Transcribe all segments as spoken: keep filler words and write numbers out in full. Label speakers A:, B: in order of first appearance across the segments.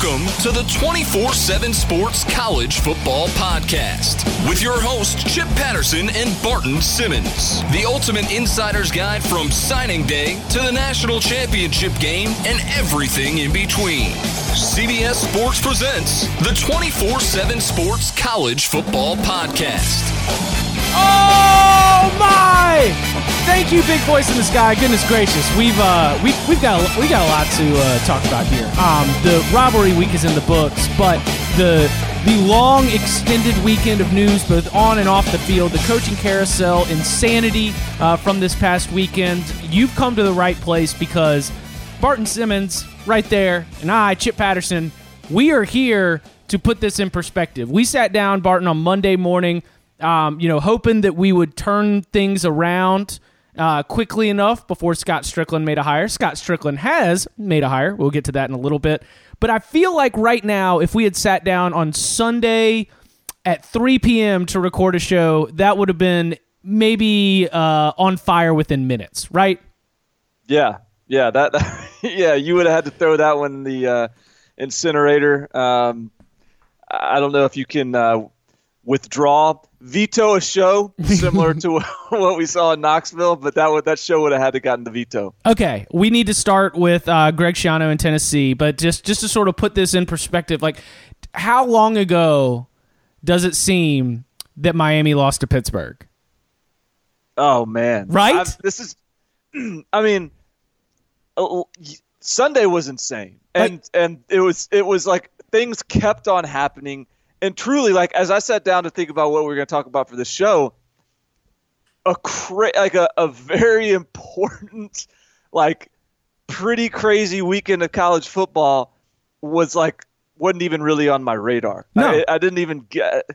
A: Welcome to the twenty-four seven Sports College Football Podcast with your hosts Chip Patterson and Barton Simmons. The ultimate insider's guide from signing day to the national championship game and everything in between. C B S Sports presents the twenty-four seven Sports College Football Podcast.
B: Oh my! Thank you, big voice in the sky. Goodness gracious, we've uh, we we've got a, we got a lot to uh, talk about here. Um, the rivalry week is in the books, but the the long extended weekend of news, both on and off the field, the coaching carousel, insanity uh, from this past weekend. You've come to the right place because Barton Simmons, right there, and I, Chip Patterson, we are here to put this in perspective. We sat down, Barton, on Monday morning. Um, you know, hoping that we would turn things around uh, quickly enough before Scott Strickland made a hire. Scott Strickland has made a hire. We'll get to that in a little bit. But I feel like right now, if we had sat down on Sunday at three p.m. to record a show, that would have been maybe uh, on fire within minutes, right?
C: Yeah, yeah, that, yeah. You would have had to throw that one in the uh, incinerator. Um, I don't know if you can uh, withdraw. Veto a show similar to what we saw in Knoxville, but that would that show would have had to gotten the veto.
B: Okay, we need to start with uh, Greg Schiano in Tennessee, but just just to sort of put this in perspective, like how long ago does it seem that Miami lost to Pittsburgh?
C: Oh man,
B: right?
C: I've, this is, I mean, uh, Sunday was insane, and
B: like,
C: and it was it was like things kept on happening. And truly, like as I sat down to think about what we were going to talk about for this show, a cra- like a, a very important, like pretty crazy weekend of college football was like wasn't even really on my radar.
B: No.
C: I, I didn't even get.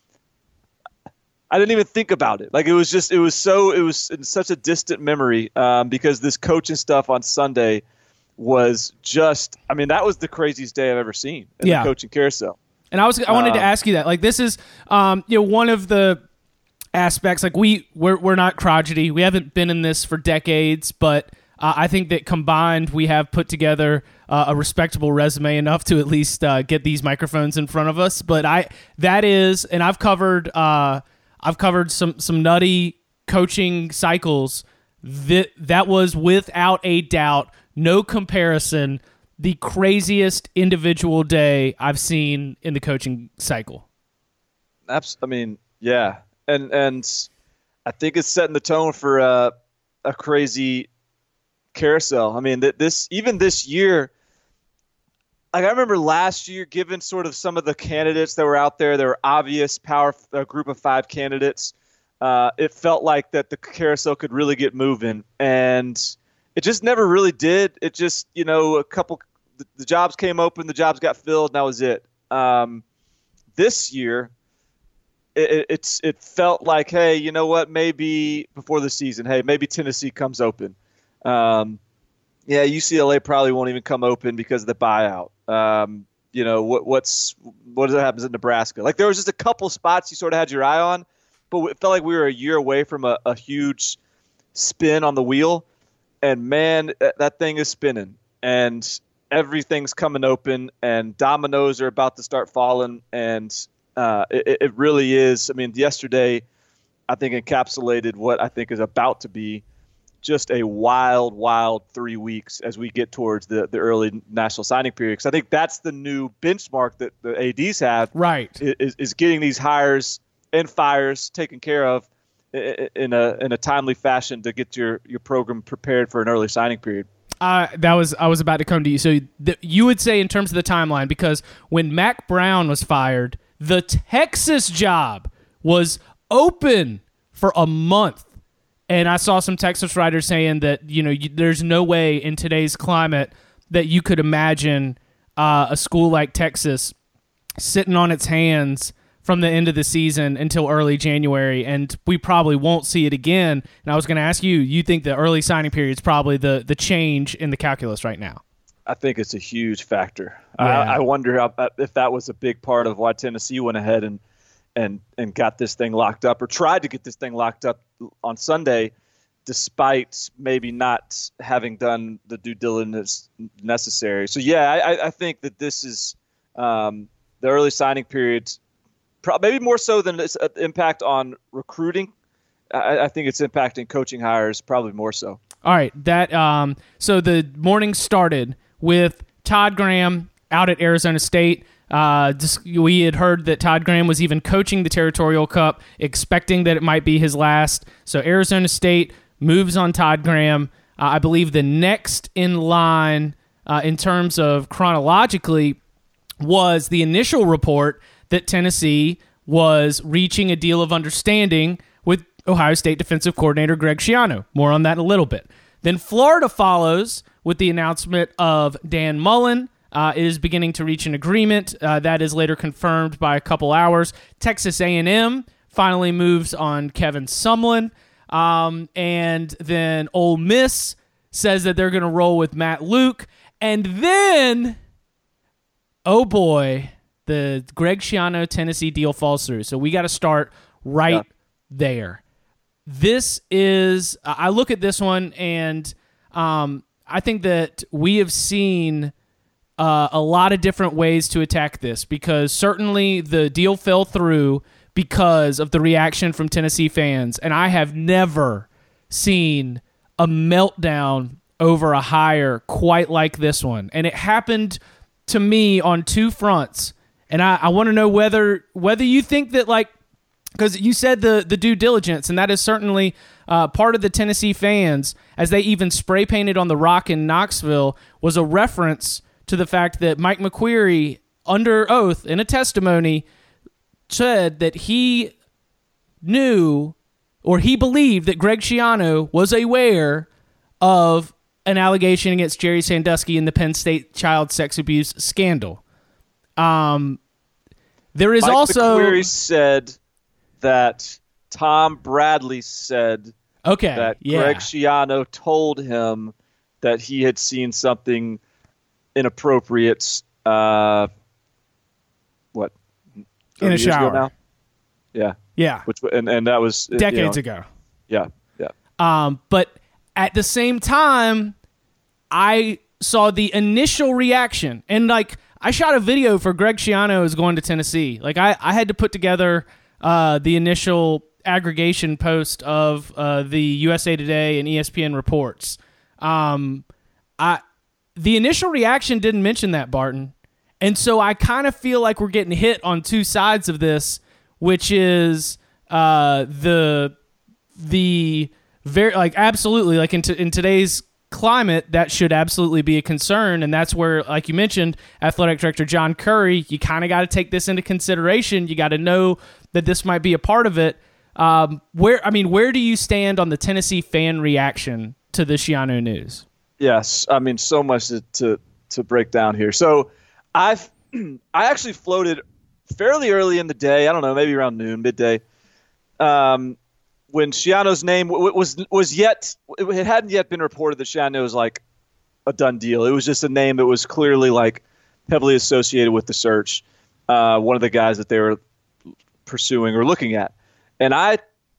C: I didn't even think about it. Like it was just it was so it was in such a distant memory um, because this coaching stuff on Sunday was just. I mean, that was the craziest day I've ever seen in
B: yeah.
C: the coaching carousel.
B: And I was I wanted to ask you that. Like this is um, you know, one of the aspects, like we we're we're not crotchety. We haven't been in this for decades, but uh, I think that combined we have put together uh, a respectable resume enough to at least uh, get these microphones in front of us. But I that is, and I've covered uh, I've covered some some nutty coaching cycles. That that was without a doubt, no comparison, the craziest individual day I've seen in the coaching cycle.
C: Abs- I mean, yeah. And and I think it's setting the tone for uh, a crazy carousel. I mean, th- this even this year, like I remember last year, given sort of some of the candidates that were out there, there were obvious power, a group of five candidates. Uh, it felt like that the carousel could really get moving. And it just never really did. It just, you know, a couple the, the jobs came open, the jobs got filled, and that was it. Um, this year, it, it's it felt like, hey, you know what? Maybe before the season, hey, maybe Tennessee comes open. Um, yeah, U C L A probably won't even come open because of the buyout. Um, you know what? What's what does that happens in Nebraska? Like there was just a couple spots you sort of had your eye on, but it felt like we were a year away from a, a huge spin on the wheel. And man, that thing is spinning, and everything's coming open, and dominoes are about to start falling, and uh, it, it really is. I mean, yesterday, I think encapsulated what I think is about to be just a wild, wild three weeks as we get towards the, the early national signing period. Because I think that's the new benchmark that the A Ds have,
B: right?
C: Is, is getting these hires and fires taken care of in a in a timely fashion to get your, your program prepared for an early signing period.
B: Uh, that was I was about to come to you. So th- you would say in terms of the timeline, because when Mack Brown was fired, the Texas job was open for a month. And I saw some Texas writers saying that, you know, you, there's no way in today's climate that you could imagine uh, a school like Texas sitting on its hands from the end of the season until early January, and we probably won't see it again. And I was going to ask you, you think the early signing period is probably the, the change in the calculus right now?
C: I think it's a huge factor.
B: Yeah.
C: I, I wonder how, if that was a big part of why Tennessee went ahead and and and got this thing locked up, or tried to get this thing locked up on Sunday, despite maybe not having done the due diligence necessary. So, yeah, I, I think that this is um, the early signing period, maybe more so than its impact on recruiting. I, I think it's impacting coaching hires probably more so.
B: All right, that um, so the morning started with Todd Graham out at Arizona State. Uh, just, we had heard that Todd Graham was even coaching the Territorial Cup, expecting that it might be his last. So Arizona State moves on Todd Graham. Uh, I believe the next in line uh, in terms of chronologically was the initial report that Tennessee was reaching a deal of understanding with Ohio State defensive coordinator Greg Schiano. More on that in a little bit. Then Florida follows with the announcement of Dan Mullen. Uh, it is beginning to reach an agreement. Uh, that is later confirmed by a couple hours. Texas A and M finally moves on Kevin Sumlin. Um, and then Ole Miss says that they're going to roll with Matt Luke. And then, oh boy, the Greg Schiano Tennessee deal falls through. So we got to start right yeah. there. This is, I look at this one and um, I think that we have seen uh, a lot of different ways to attack this, because certainly the deal fell through because of the reaction from Tennessee fans. And I have never seen a meltdown over a hire quite like this one. And it happened to me on two fronts. And I, I want to know whether whether you think that, like, because you said the, the due diligence, and that is certainly uh, part of the Tennessee fans, as they even spray painted on the rock in Knoxville, was a reference to the fact that Mike McQueary, under oath in a testimony, said that he knew, or he believed that Greg Schiano was aware of an allegation against Jerry Sandusky in the Penn State child sex abuse scandal. Um, there is
C: Mike
B: also
C: McQueary said that Tom Bradley said
B: okay,
C: that
B: yeah.
C: Greg Schiano told him that he had seen something inappropriate. Uh, what
B: in a shower?
C: Now? Yeah,
B: yeah.
C: Which and and that was
B: decades
C: you know,
B: ago.
C: Yeah, yeah.
B: Um, but at the same time, I saw the initial reaction, and like I shot a video for Greg Schiano is going to Tennessee. Like I, I had to put together uh, the initial aggregation post of uh, the U S A Today and E S P N reports. Um, I the initial reaction didn't mention that, Barton, and so I kind of feel like we're getting hit on two sides of this, which is uh, the the very like absolutely like in t- in today's climate that should absolutely be a concern, and that's where, like you mentioned, athletic director John Curry, you kind of got to take this into consideration. You got to know that this might be a part of it. Um, where I mean, where do you stand on the Tennessee fan reaction to the Schiano news?
C: Yes, I mean, so much to to, to break down here. So I've I actually floated fairly early in the day. I don't know, maybe around noon, midday. Um, when Schiano's name was was yet, it hadn't yet been reported that Schiano was like a done deal. It was just a name that was clearly like heavily associated with the search. Uh, one of the guys that they were pursuing or looking at, and I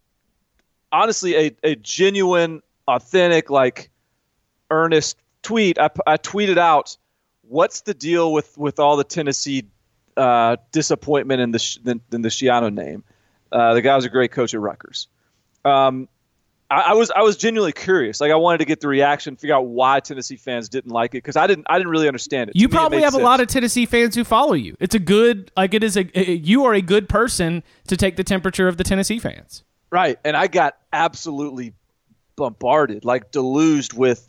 C: honestly a a genuine, authentic, like earnest tweet. I, I tweeted out, "What's the deal with with all the Tennessee uh, disappointment in the in, in the Schiano name?" Uh, the guy was a great coach at Rutgers. Um, I, I was I was genuinely curious. Like I wanted to get the reaction, figure out why Tennessee fans didn't like it, because I didn't I didn't really understand it.
B: You
C: To me,
B: probably
C: it made
B: have
C: sense.
B: a lot of Tennessee fans who follow you. It's a good like it is a, a you are a good person to take the temperature of the Tennessee fans.
C: Right, and I got absolutely bombarded, like deluged with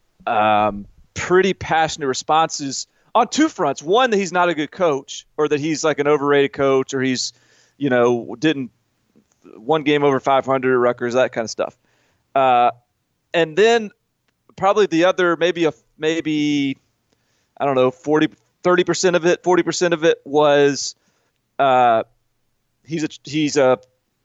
C: um, pretty passionate responses on two fronts. One, that he's not a good coach, or that he's like an overrated coach, or he's, you know, didn't one game over five hundred at Rutgers, that kind of stuff. Uh, and then probably the other, maybe a maybe I don't know, forty, thirty percent of it, forty percent of it was uh, he's a he's a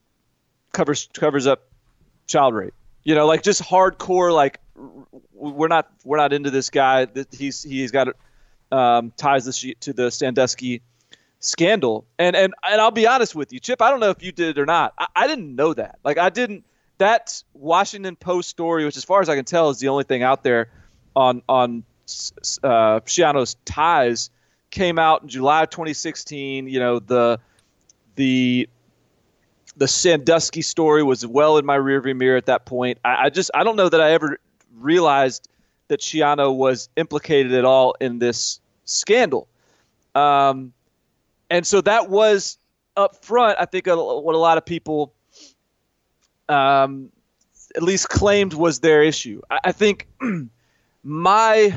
C: covers covers up child rape. You know, like just hardcore. Like we're not we're not into this guy. That he's he's got um, ties to, to the Sandusky scandal. And and and I'll be honest with you, Chip. I don't know if you did it or not. I, I didn't know that. Like I didn't. That Washington Post story, which as far as I can tell is the only thing out there on on uh, Schiano's ties, came out in July of twenty sixteen. You know, the the the Sandusky story was well in my rearview mirror at that point. I, I just I don't know that I ever realized that Schiano was implicated at all in this scandal. Um, and so that was up front, I think, a, what a lot of people um, at least claimed was their issue. I, I think my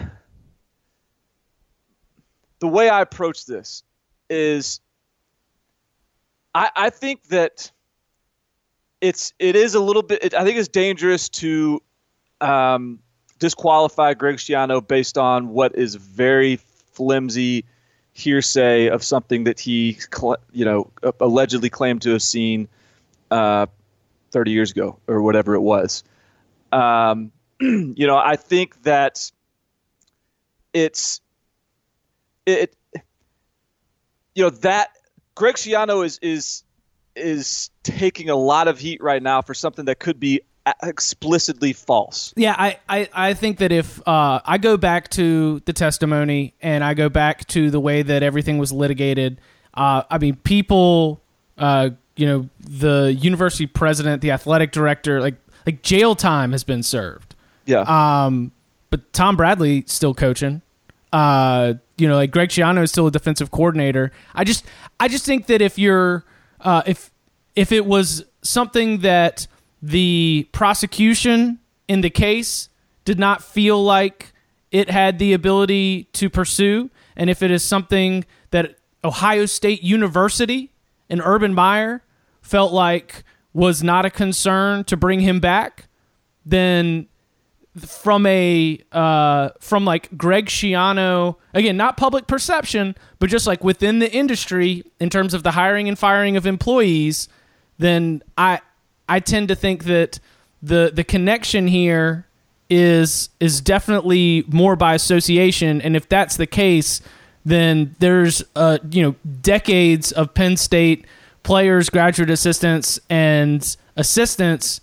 C: the way I approach this is I, I think that it's it is a little bit. It, I think it's dangerous to um, disqualify Greg Schiano based on what is very flimsy hearsay of something that he, you know, allegedly claimed to have seen uh, thirty years ago or whatever it was. Um, you know, I think that it's it. You know that Greg Schiano is is is taking a lot of heat right now for something that could be explicitly false.
B: Yeah, I, I, I think that if uh, I go back to the testimony and I go back to the way that everything was litigated, uh, I mean, people, uh, you know, the university president, the athletic director, like like jail time has been served.
C: Yeah.
B: Um, but Tom Bradley still coaching. Uh, you know, like Greg Schiano is still a defensive coordinator. I just I just think that if you're uh, if if it was something that the prosecution in the case did not feel like it had the ability to pursue, and if it is something that Ohio State University and Urban Meyer felt like was not a concern to bring him back, then from a uh, from like Greg Schiano, again, not public perception, but just like within the industry in terms of the hiring and firing of employees, then I I tend to think that the the connection here is is definitely more by association, and if that's the case, then there's uh you know decades of Penn State players, graduate assistants, and assistants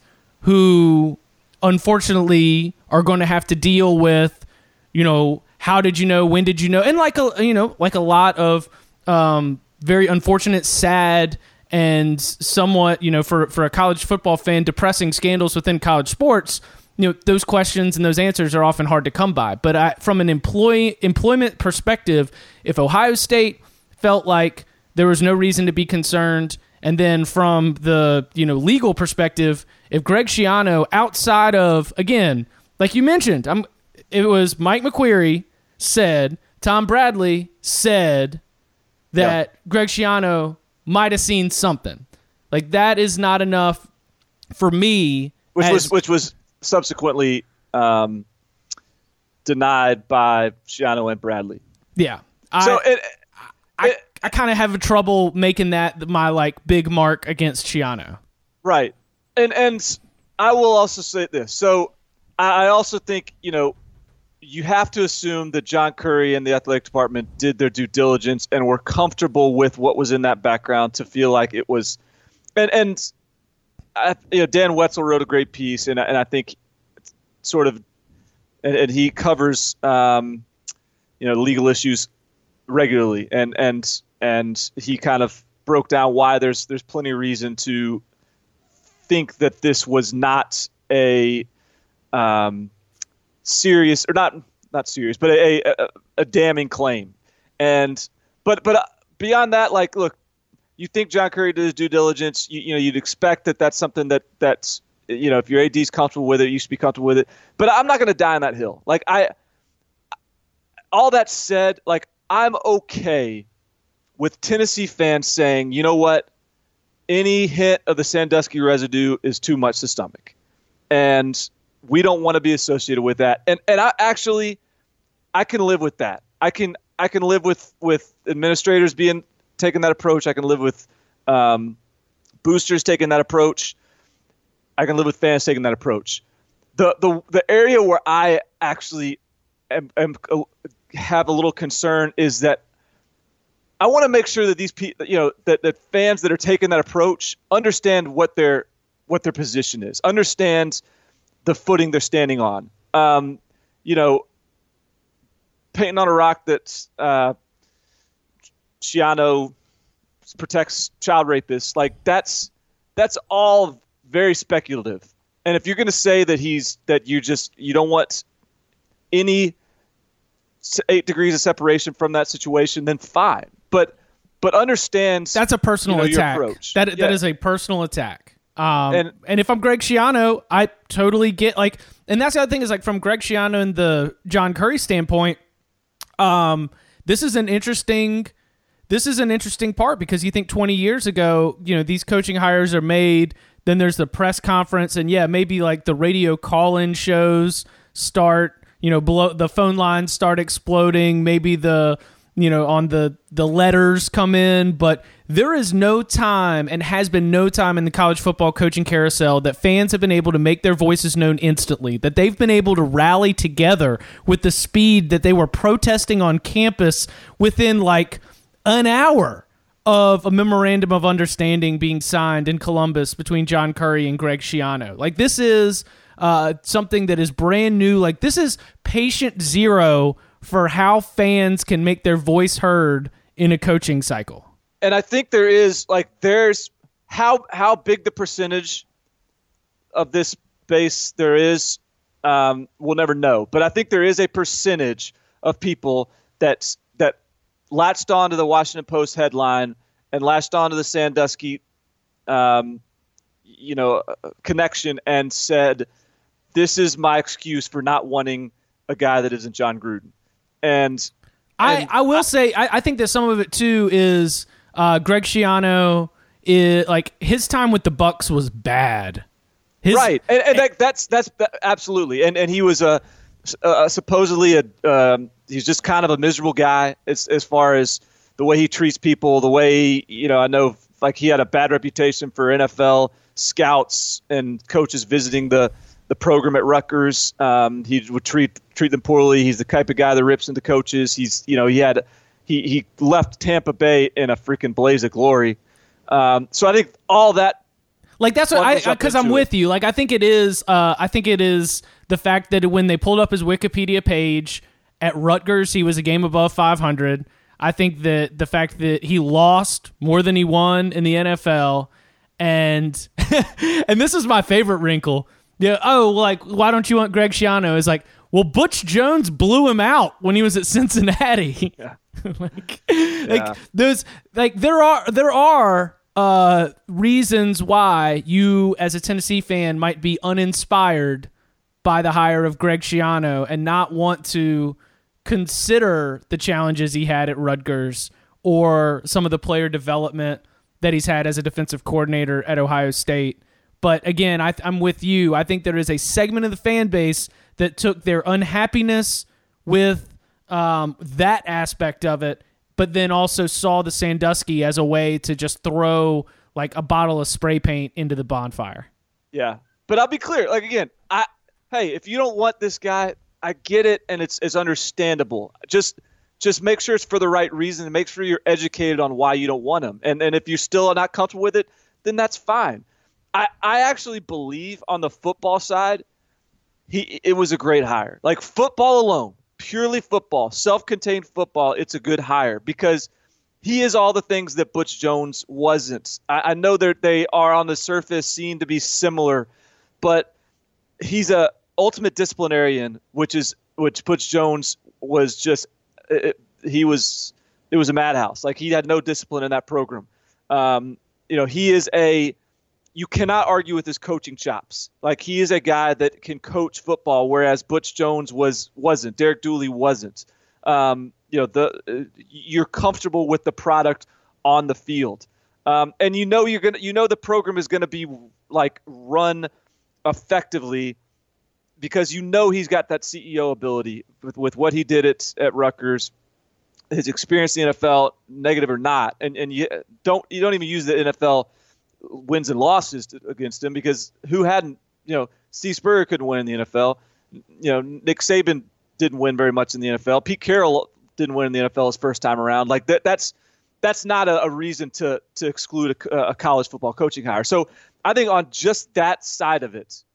B: who unfortunately are going to have to deal with, you know, how did you know, when did you know, and like a you know like a lot of um very unfortunate, sad, and somewhat, you know, for, for a college football fan, depressing scandals within college sports. You know, those questions and those answers are often hard to come by. But I, from an employee employment perspective, if Ohio State felt like there was no reason to be concerned, and then from the, you know, legal perspective, if Greg Schiano, outside of, again, like you mentioned, I'm, it was Mike McQueary said, Tom Bradley said that yeah. Greg Schiano might have seen something. Like, that is not enough for me.
C: Which
B: as,
C: was which was subsequently um, denied by Schiano and Bradley.
B: Yeah.
C: So
B: I,
C: it,
B: I,
C: it,
B: I, I kind of have trouble making that my like big mark against Schiano.
C: Right. And and I will also say this. So I also think, you know, you have to assume that John Currie and the athletic department did their due diligence and were comfortable with what was in that background to feel like it was. And, and I, you know, Dan Wetzel wrote a great piece, and, and I think sort of, and, and he covers, um, you know, legal issues regularly, and and and he kind of broke down why there's there's plenty of reason to think that this was not a um, serious, or not not serious, but a, a a damning claim. And but but beyond that, like, look, you think John Currie did his due diligence. You, you know, you'd expect that that's something that that's, you know, if your A D's comfortable with it, you should be comfortable with it. But I'm not going to die on that hill. Like, I, all that said, like, I'm okay with Tennessee fans saying, you know what, any hint of the Sandusky residue is too much to stomach, and we don't want to be associated with that. And and I actually, I can live with that. I can I can live with, with administrators being taking that approach. I can live with um, boosters taking that approach. I can live with fans taking that approach. The the the area where I actually am, am have a little concern is that I want to make sure that these people, you know, that, that fans that are taking that approach understand what their what their position is, understand the footing they're standing on. Um, you know, painting on a rock that's uh, Schiano protects child rapists. Like that's that's all very speculative. And if you're going to say that he's that you just you don't want any eight degrees of separation from that situation, then fine. But but understand
B: that's a personal
C: you know,
B: attack.
C: Your approach.
B: That
C: yeah.
B: that is a personal attack. Um, and
C: and,
B: if I'm Greg Schiano, I totally get like, and that's the other thing is like from Greg Schiano and the John Curry standpoint. Um, this is an interesting. This is an interesting part because you think twenty years ago, you know, these coaching hires are made. Then there's the press conference, and yeah, maybe like the radio call-in shows start. You know, below the phone lines start exploding. Maybe the you know on the the letters come in, but there is no time and has been no time in the college football coaching carousel that fans have been able to make their voices known instantly, that they've been able to rally together with the speed that they were protesting on campus within like an hour of a memorandum of understanding being signed in Columbus between John Curry and Greg Schiano. Like this is uh, something that is brand new. Like this is patient zero for how fans can make their voice heard in a coaching cycle.
C: And I think there is like there's how how big the percentage of this base there is, um, we'll never know. But I think there is a percentage of people that that latched onto the Washington Post headline and latched onto the Sandusky, um, you know, connection and said, "This is my excuse for not wanting a guy that isn't John Gruden." And, and
B: I I will I, say I, I think that some of it too is. Uh, Greg Schiano, is, like his time with the Bucs was bad, his,
C: right? And, and that, that's that's absolutely. And and he was a, a supposedly a um, he's just kind of a miserable guy as as far as the way he treats people, the way you know I know like he had a bad reputation for N F L scouts and coaches visiting the the program at Rutgers. Um, he would treat treat them poorly. He's the type of guy that rips into coaches. He's you know he had. He he left Tampa Bay in a freaking blaze of glory. Um, so I think all that,
B: like that's what I because I'm with
C: it.
B: you. Like I think it is. Uh, I think it is the fact that when they pulled up his Wikipedia page at Rutgers, he was a game above five hundred. I think that the fact that he lost more than he won in the N F L, and and this is my favorite wrinkle. Yeah. Oh, like why don't you want Greg Schiano? Is like, well, Butch Jones blew him out when he was at Cincinnati. Yeah. like, yeah. like there's like there are there are uh, reasons why you as a Tennessee fan might be uninspired by the hire of Greg Schiano and not want to consider the challenges he had at Rutgers or some of the player development that he's had as a defensive coordinator at Ohio State. But again, I, I'm with you. I think there is a segment of the fan base that took their unhappiness with Um, that aspect of it, but then also saw the Sandusky as a way to just throw like a bottle of spray paint into the bonfire.
C: Yeah, but I'll be clear. Like again, I hey, if you don't want this guy, I get it, and it's it's understandable. Just just make sure it's for the right reason, and make sure you're educated on why you don't want him. And and if you're still not comfortable with it, then that's fine. I I actually believe on the football side, he it was a great hire. Like football alone. Purely football, self-contained football, it's a good hire because he is all the things that Butch Jones wasn't. I, I know that they are on the surface seen to be similar, but he's a ultimate disciplinarian, which is which Butch Jones was just. It, he was it was a madhouse. Like he had no discipline in that program. Um, you know, he is a. You cannot argue with his coaching chops. Like he is a guy that can coach football, whereas Butch Jones was wasn't. Derek Dooley wasn't. Um, you know, the uh, you're comfortable with the product on the field, um, and you know you're gonna. You know the program is gonna be like run effectively because you know he's got that C E O ability with, with what he did at at Rutgers, his experience in the N F L, negative or not, and and you don't you don't even use the N F L. Wins and losses to, against him because who hadn't, you know, Steve Spurrier couldn't win in the N F L. You know, Nick Saban didn't win very much in the N F L. Pete Carroll didn't win in the N F L his first time around. Like that, that's that's not a, a reason to to exclude a, a college football coaching hire. So I think on just that side of it,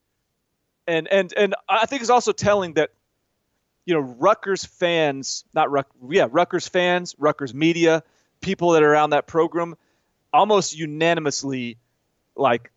C: and and and I think it's also telling that, you know, Rutgers fans, not Ruck, yeah, Rutgers fans, Rutgers media, people that are around that program almost unanimously like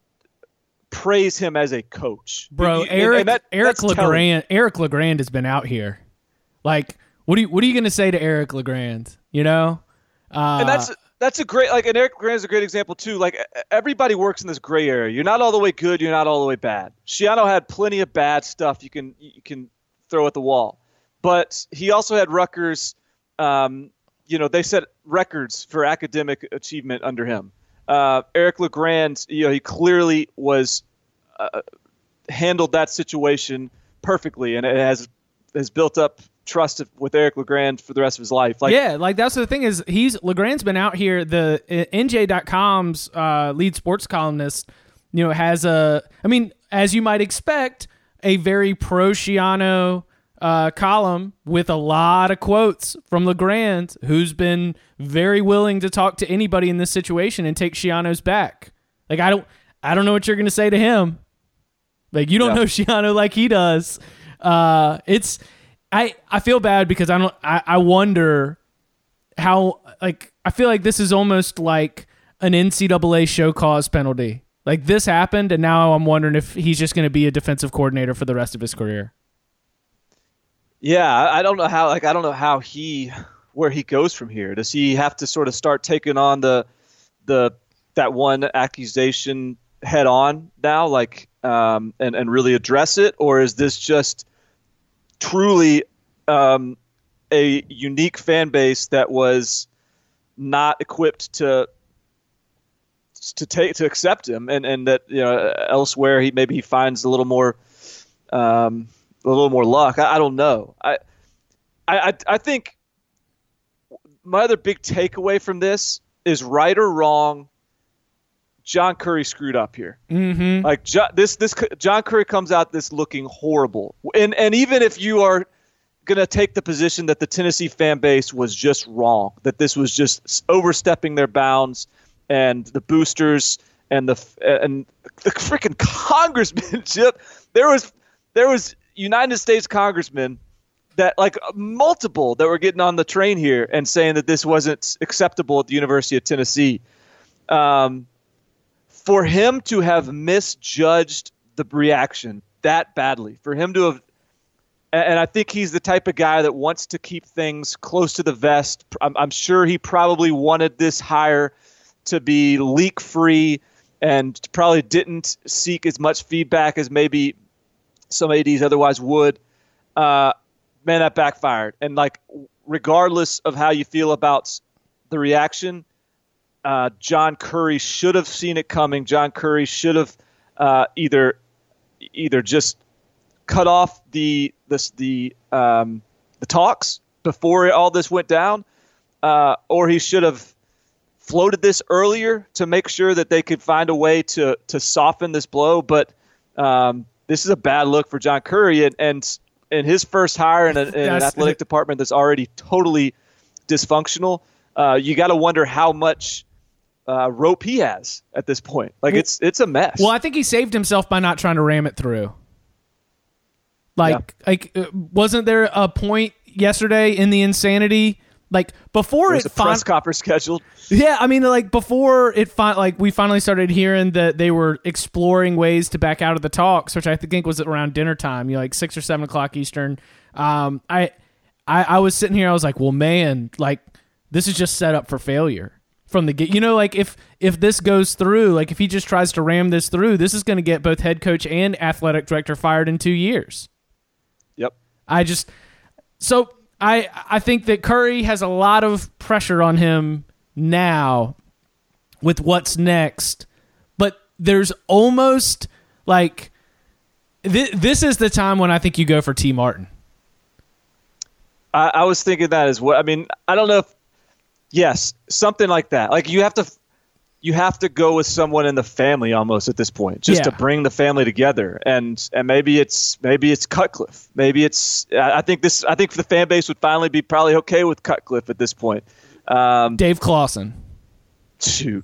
C: praise him as a coach.
B: Bro,
C: You-
B: Eric
C: and that-
B: Eric
C: that's telling.
B: LeGrand Eric LeGrand has been out here. Like, what are you what are you going to say to Eric LeGrand? You know, uh,
C: And that's that's a great like, and Eric Grant is a great example too. Like everybody works in this gray area. You're not all the way good. You're not all the way bad. Schiano had plenty of bad stuff you can you can throw at the wall, but he also had Rutgers. Um, you know, they set records for academic achievement under him. Uh, Eric LeGrand, you know, he clearly was uh, handled that situation perfectly, and it has has built up trust with Eric LeGrand for the rest of his life. Like,
B: yeah, like that's the thing is he's LeGrand's been out here. The uh, N J dot com's uh, lead sports columnist, you know, has a. I mean, as you might expect, a very pro Schiano uh, column with a lot of quotes from LeGrand, who's been very willing to talk to anybody in this situation and take Schiano's back. Like I don't, I don't know what you're going to say to him. Like you don't
C: Yeah.
B: know Schiano like he does. Uh, it's. I, I feel bad because I don't I, I wonder how like I feel like this is almost like an N C double A show cause penalty. Like this happened and now I'm wondering if he's just going to be a defensive coordinator for the rest of his career.
C: Yeah, I I don't know how. Like, I don't know how he, where he goes from here. Does he have to sort of start taking on the, the that one accusation head on now, like, um, and and really address it, or is this just truly um, a unique fan base that was not equipped to to take to accept him, and, and that you know elsewhere he maybe he finds a little more um, a little more luck. I, I don't know. I, I I think my other big takeaway from this is right or wrong, John Curry screwed up here.
B: Mm-hmm.
C: Like John, this, this John Curry comes out this looking horrible, and and even if you are going to take the position that the Tennessee fan base was just wrong, that this was just overstepping their bounds, and the boosters and the and the freaking congressman, Chip, there was there was United States congressmen that like multiple that were getting on the train here and saying that this wasn't acceptable at the University of Tennessee. Um, For him to have misjudged the reaction that badly, for him to have, and I think he's the type of guy that wants to keep things close to the vest. I'm, I'm sure he probably wanted this hire to be leak-free and probably didn't seek as much feedback as maybe some A Ds otherwise would. Uh, man, that backfired. And like, regardless of how you feel about the reaction, Uh, John Curry should have seen it coming. John Curry should have uh, either either just cut off the this, the um, the talks before all this went down, uh, or he should have floated this earlier to make sure that they could find a way to to soften this blow. But um, this is a bad look for John Curry, and and, and his first hire in, a, in an athletic department that's already totally dysfunctional. Uh, you got to wonder how much Uh, rope he has at this point. Like
B: well,
C: it's it's a mess.
B: Well, I think he saved himself by not trying to ram it through. Like, yeah. like uh, wasn't there a point yesterday in the insanity? Like before
C: There's
B: it
C: a press fin- conference scheduled.
B: Yeah, I mean, like before it, fi- like we finally started hearing that they were exploring ways to back out of the talks, which I think was around dinner time. You know, like six or seven o'clock Eastern. Um, I, I, I was sitting here. I was like, well, man, like this is just set up for failure. From the get, you know, like if if this goes through, like if he just tries to ram this through, this is going to get both head coach and athletic director fired in two years.
C: Yep.
B: I just so I I think that Curry has a lot of pressure on him now with what's next, but there's almost like th- this is the time when I think you go for T. Martin.
C: I, I was thinking that as well. I mean, I don't know if. Yes, something like that. Like you have to, you have to go with someone in the family almost at this point, just
B: yeah.
C: to bring the family together. And and maybe it's maybe it's Cutcliffe. Maybe it's. I think this. I think the fan base would finally be probably okay with Cutcliffe at this point. Um,
B: Dave Clawson.
C: Shoot.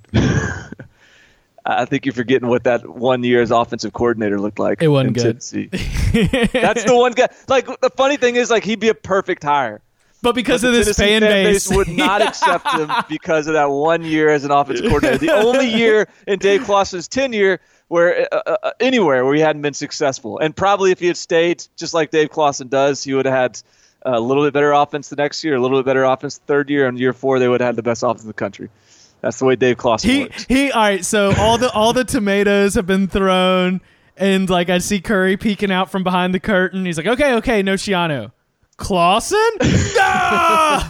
C: I think you're forgetting what that one year's offensive coordinator looked like.
B: It wasn't good.
C: Tennessee. That's the one guy. Like the funny thing is, like he'd be a perfect hire.
B: But because
C: but
B: of this fan,
C: fan
B: base,
C: base would not accept him because of that one year as an offensive coordinator. The only year in Dave Clawson's tenure where uh, uh, anywhere where he hadn't been successful. And probably if he had stayed just like Dave Clawson does, he would have had a little bit better offense the next year, a little bit better offense the third year, and year four they would have had the best offense in the country. That's the way Dave Clawson
B: he,
C: works. He
B: all right. So all the all the tomatoes have been thrown, and like I see Curry peeking out from behind the curtain. He's like, okay, okay, no Schiano. Clawson? Ah!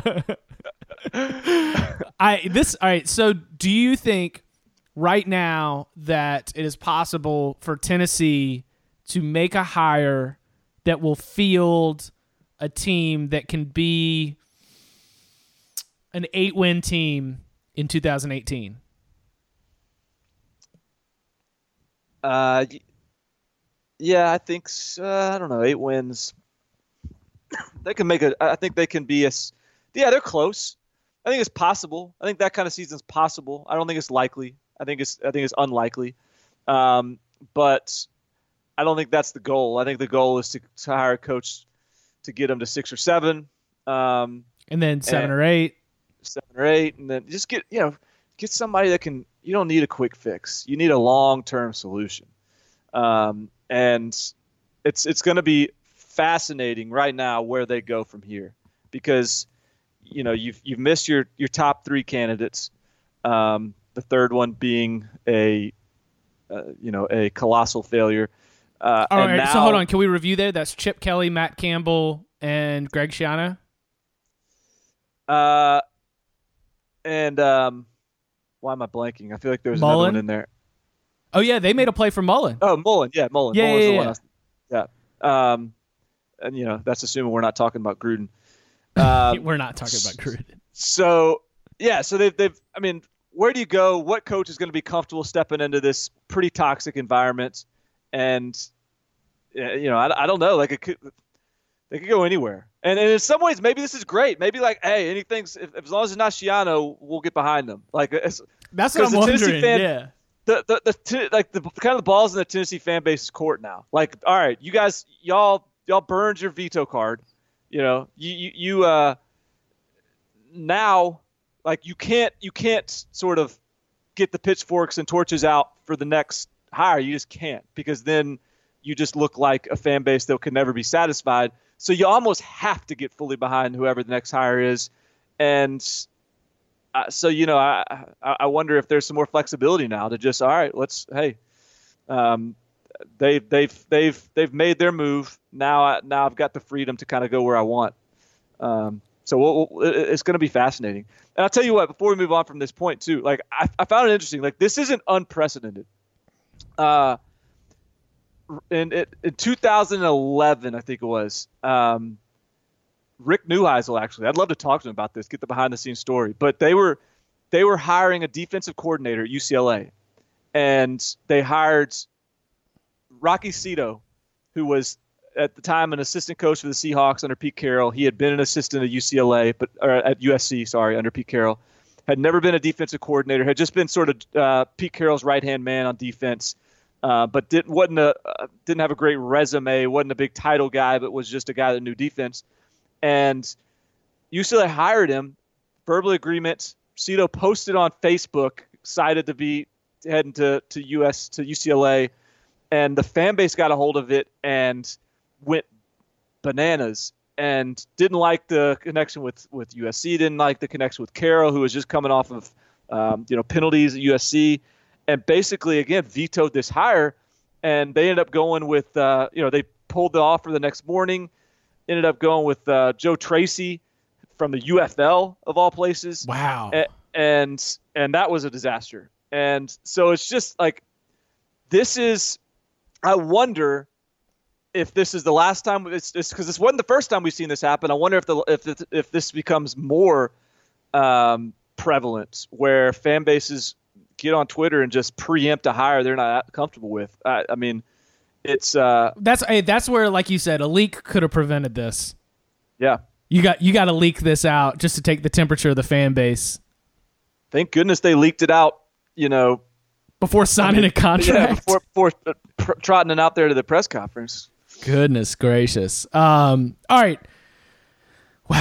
B: I this all right. So do you think right now that it is possible for Tennessee to make a hire that will field a team that can be an eight-win team in two thousand eighteen?
C: Uh, yeah, I think so. I don't know, eight wins. They can make a. I think they can be a. Yeah, they're close. I think it's possible. I think that kind of season's possible. I don't think it's likely. I think it's. I think it's unlikely. Um, but I don't think that's the goal. I think the goal is to, to hire a coach to get them to six or seven. Um,
B: and then seven
C: and
B: or eight.
C: Seven or eight, and then just get you know get somebody that can. You don't need a quick fix. You need a long-term solution. Um, and it's it's going to be fascinating right now where they go from here, because you know you've you've missed your your top three candidates, um, the third one being a uh, you know a colossal failure. Uh,
B: All
C: and
B: right,
C: now,
B: so hold on, can we review there? That's Chip Kelly, Matt Campbell, and Greg Schiano.
C: Uh, and um, why am I blanking? I feel like there was
B: Mullen?
C: another one in there.
B: Oh yeah, they made a play for Mullen.
C: Oh, Mullen, yeah, Mullen.
B: Yeah,
C: Mullen's
B: yeah,
C: the
B: yeah.
C: one I was, yeah. Um, and you know that's assuming we're not talking about Gruden. Um,
B: We're not talking about Gruden.
C: So yeah, so they've they've. I mean, where do you go? What coach is going to be comfortable stepping into this pretty toxic environment? And you know, I, I don't know. Like it could, they could go anywhere. And, and in some ways, maybe this is great. Maybe like, hey, anything's if, as long as it's not Schiano, we'll get behind them. Like it's,
B: That's what I'm
C: the
B: wondering.
C: Tennessee fan,
B: yeah.
C: The the, the t- like the kind of the balls in the Tennessee fan base's court now. Like, all right, you guys, y'all y'all burned your veto card. You know, you you, you uh now like you can't you can't sort of get the pitchforks and torches out for the next hire. You just can't, because then you just look like a fan base that can never be satisfied. So you almost have to get fully behind whoever the next hire is. And uh, so, you know, I I wonder if there's some more flexibility now to just, all right, let's, hey, um, they've, they've, they've, they've made their move. Now, I, now I've got the freedom to kind of go where I want. Um, so we'll, we'll, it's going to be fascinating. And I'll tell you what, before we move on from this point too, like I, I found it interesting. Like this isn't unprecedented. Uh, in, in two thousand eleven, I think it was, um, Rick Neuheisel, actually, I'd love to talk to him about this, get the behind the scenes story, but they were, they were hiring a defensive coordinator at U C L A, and they hired Rocky Cito, who was at the time an assistant coach for the Seahawks under Pete Carroll. He had been an assistant at U C L A, but or at U S C, sorry, under Pete Carroll. Had never been a defensive coordinator. Had just been sort of uh, Pete Carroll's right hand man on defense, uh, but didn't wasn't a uh, didn't have a great resume. Wasn't a big title guy, but was just a guy that knew defense. And U C L A hired him, verbal agreement. Cito posted on Facebook, excited to be heading to to U S to U C L A, and the fan base got a hold of it and went bananas and didn't like the connection with, with U S C, didn't like the connection with Carroll, who was just coming off of um, you know penalties at U S C, and basically again vetoed this hire. And they ended up going with uh, you know they pulled the offer the next morning, ended up going with uh, Joe Tracy from the U F L of all places.
B: Wow.
C: A- and and that was a disaster. And so it's just like this is. I wonder if this is the last time it's because this wasn't the first time we've seen this happen. I wonder if the if it, if this becomes more um, prevalent, where fan bases get on Twitter and just preempt a hire they're not comfortable with. I, I mean, it's uh,
B: that's hey, that's where, like you said, a leak could have prevented this.
C: Yeah,
B: you got you got to leak this out just to take the temperature of the fan base.
C: Thank goodness they leaked it out. You know.
B: Before signing
C: I mean,
B: a contract?
C: Yeah, before, before uh, pr- trotting it out there to the press conference.
B: Goodness gracious. Um, all right. Wow.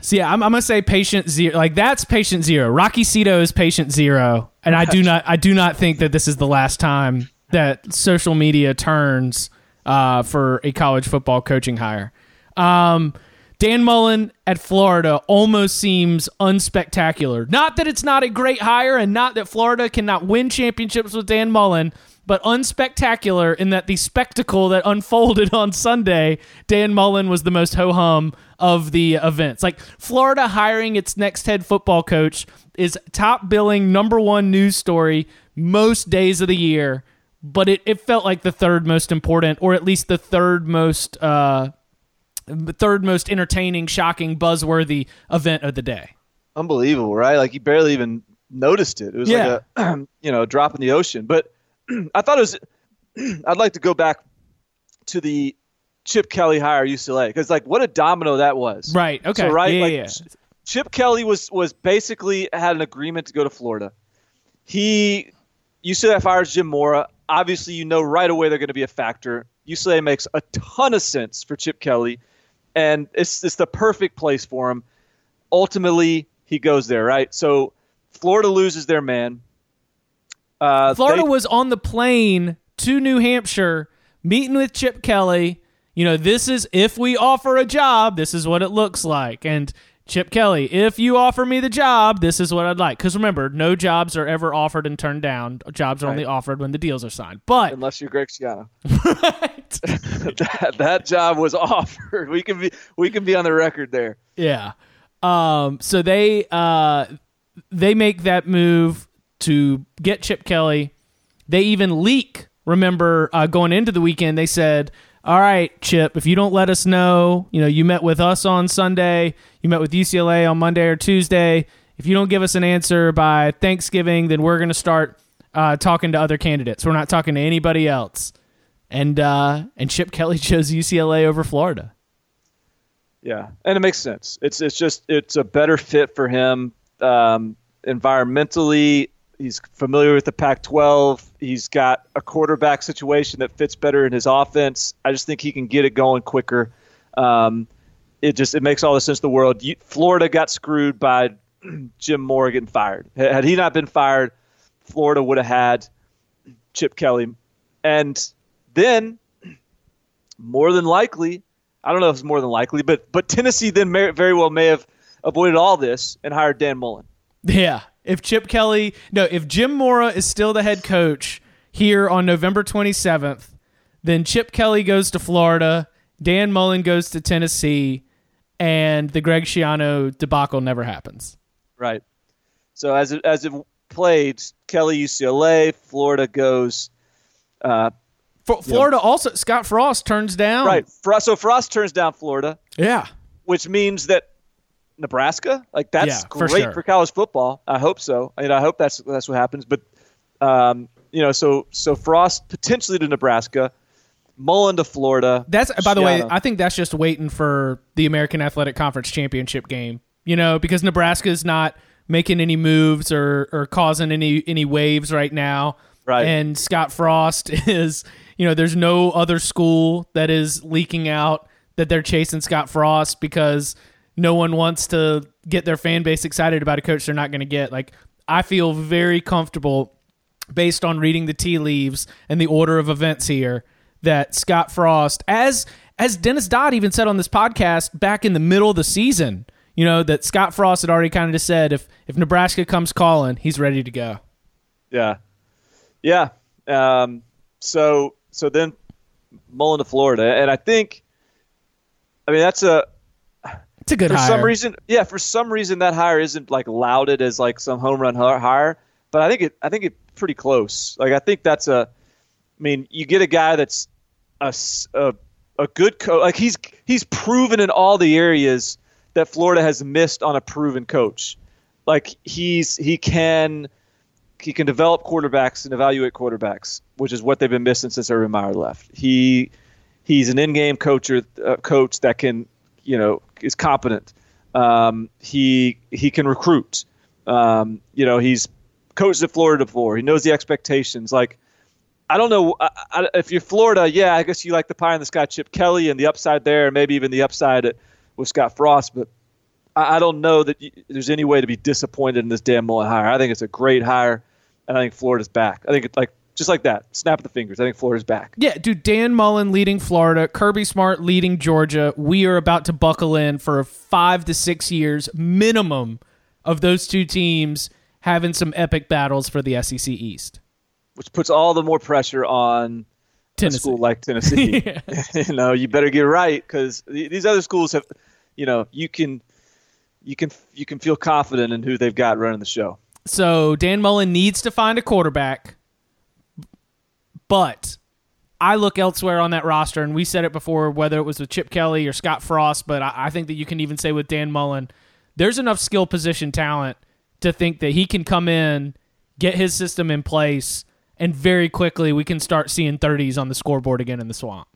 B: So yeah, I'm, I'm gonna say patient zero. Like that's patient zero. Rocky Cito is patient zero, and I do not, I do not think that this is the last time that social media turns uh, for a college football coaching hire. Um, Dan Mullen at Florida almost seems unspectacular. Not that it's not a great hire, and not that Florida cannot win championships with Dan Mullen, but unspectacular in that the spectacle that unfolded on Sunday, Dan Mullen was the most ho-hum of the events. Like, Florida hiring its next head football coach is top billing number one news story most days of the year, but it, it felt like the third most important, or at least the third most uh, third most entertaining, shocking, buzzworthy event of the day.
C: Unbelievable, right? Like, you barely even noticed it. It was
B: Yeah.
C: like a you know a drop in the ocean. But I thought it was. I'd like to go back to the Chip Kelly hire at U C L A, because like what a domino that was.
B: Right. Okay.
C: So, right.
B: Yeah,
C: like,
B: yeah, yeah.
C: Chip Kelly was was basically had an agreement to go to Florida. He U C L A fires Jim Mora. Obviously, you know right away they're going to be a factor. U C L A makes a ton of sense for Chip Kelly, and it's it's the perfect place for him. Ultimately, he goes there, right? So Florida loses their man. Uh,
B: Florida
C: they,
B: was on the plane to New Hampshire meeting with Chip Kelly. You know, this is, if we offer a job, this is what it looks like. And Chip Kelly, if you offer me the job, this is what I'd like. Because remember, no jobs are ever offered and turned down. Jobs are
C: Right.
B: only offered when the deals are signed. But
C: unless you're Greg Schiano.
B: right.
C: that, that job was offered. We can be we can be on the record there.
B: Yeah. Um, so they uh, they make that move to get Chip Kelly. They even leak. Remember, uh, going into the weekend, they said, all right, Chip, if you don't let us know, you know, you met with us on Sunday, you met with U C L A on Monday or Tuesday. If you don't give us an answer by Thanksgiving, then we're going to start uh, talking to other candidates. We're not talking to anybody else. And uh, and Chip Kelly chose U C L A over Florida.
C: Yeah, and it makes sense. It's it's just it's a better fit for him um, environmentally. He's familiar with the Pac twelve. He's got a quarterback situation that fits better in his offense. I just think he can get it going quicker. Um, it just it makes all the sense in the world. You, Florida got screwed by Jim Mora getting fired. Had he not been fired, Florida would have had Chip Kelly. And then, more than likely, I don't know if it's more than likely, but but Tennessee then may, very well may have avoided all this and hired Dan Mullen.
B: Yeah. If Chip Kelly, no, if Jim Mora is still the head coach here on November twenty-seventh, then Chip Kelly goes to Florida, Dan Mullen goes to Tennessee, and the Greg Schiano debacle never happens.
C: Right. So as it, as it played, Kelly U C L A, Florida goes. Uh,
B: For, Florida know, also, Scott Frost turns down.
C: Right. So Frost turns down Florida.
B: Yeah.
C: Which means that Nebraska, like that's
B: yeah,
C: great
B: for, sure.
C: for college football. I hope so. I mean, I hope that's that's what happens. But um, you know, so so Frost potentially to Nebraska, Mullen to Florida.
B: That's by the
C: Schiano.
B: way, I think that's just waiting for the American Athletic Conference championship game. You know, because Nebraska is not making any moves or or causing any any waves right now.
C: Right.
B: And Scott Frost is, you know, there's no other school that is leaking out that they're chasing Scott Frost because no one wants to get their fan base excited about a coach they're not going to get. Like, I feel very comfortable based on reading the tea leaves and the order of events here that Scott Frost, as as Dennis Dodd even said on this podcast back in the middle of the season, you know, that Scott Frost had already kind of just said if if Nebraska comes calling, he's ready to go.
C: Yeah. Yeah. Um, so so then Mullen to Florida. And I think, I mean, that's a,
B: It's a good
C: for
B: hire.
C: some reason, yeah. For some reason, that hire isn't like lauded as like some home run hire, but I think it. I think it's pretty close. Like I think that's a. I mean, you get a guy that's a a, a good coach. Like he's he's proven in all the areas that Florida has missed on a proven coach. Like he's he can he can develop quarterbacks and evaluate quarterbacks, which is what they've been missing since Urban Meyer left. He he's an in-game coach or uh, coach that can. You know, is competent. Um, he he can recruit. Um, you know, he's coached at Florida before. He knows the expectations. Like, I don't know I, I, if you're Florida. Yeah, I guess you like the pie in the sky Chip Kelly and the upside there, and maybe even the upside at, with Scott Frost. But I, I don't know that you, there's any way to be disappointed in this Dan Mullen hire. I think it's a great hire, and I think Florida's back. I think it's like just like that, snap of the fingers. I think Florida's back.
B: Yeah, dude, Dan Mullen leading Florida, Kirby Smart leading Georgia. We are about to buckle in for five to six years minimum of those two teams having some epic battles for the S E C East.
C: Which puts all the more pressure on
B: Tennessee.
C: a school like Tennessee. Yeah. You know, you better get right because these other schools have, you know, you can, you can, you can feel confident in who they've got running the show.
B: So Dan Mullen needs to find a quarterback, but I look elsewhere on that roster, and we said it before, whether it was with Chip Kelly or Scott Frost, but I, I think that you can even say with Dan Mullen, there's enough skill position talent to think that he can come in, get his system in place, and very quickly we can start seeing thirties on the scoreboard again in the Swamp.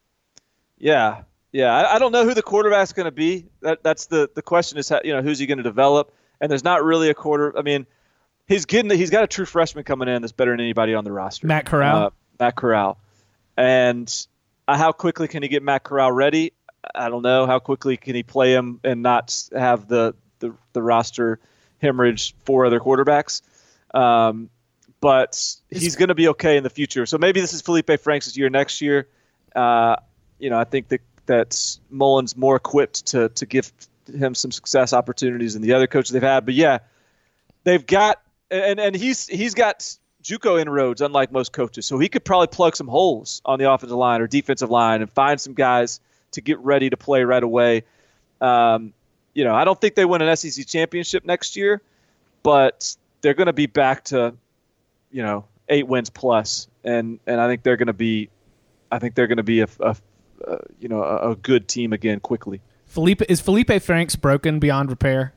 C: Yeah, yeah. I, I don't know who the quarterback's going to be. That that's the the question is, how, you know, who's he going to develop? And there's not really a quarter. I mean, he's getting he's got a true freshman coming in that's better than anybody on the roster.
B: Matt Corral.
C: Uh, Matt Corral. And uh, how quickly can he get Matt Corral ready? I don't know. How quickly can he play him and not have the the, the roster hemorrhage four other quarterbacks? Um, but he's going to be okay in the future. So maybe this is Felipe Franks' year next year. Uh, you know, I think that, that Mullen's more equipped to to give him some success opportunities than the other coaches they've had. But yeah, they've got and and he's he's got JUCO inroads, unlike most coaches. So he could probably plug some holes on the offensive line or defensive line and find some guys to get ready to play right away. Um, you know, I don't think they win an S E C championship next year, but they're going to be back to, you know, eight wins plus, and and I think they're going to be, I think they're going to be a, a, a you know a, a good team again quickly.
B: Felipe is Felipe Franks broken beyond repair?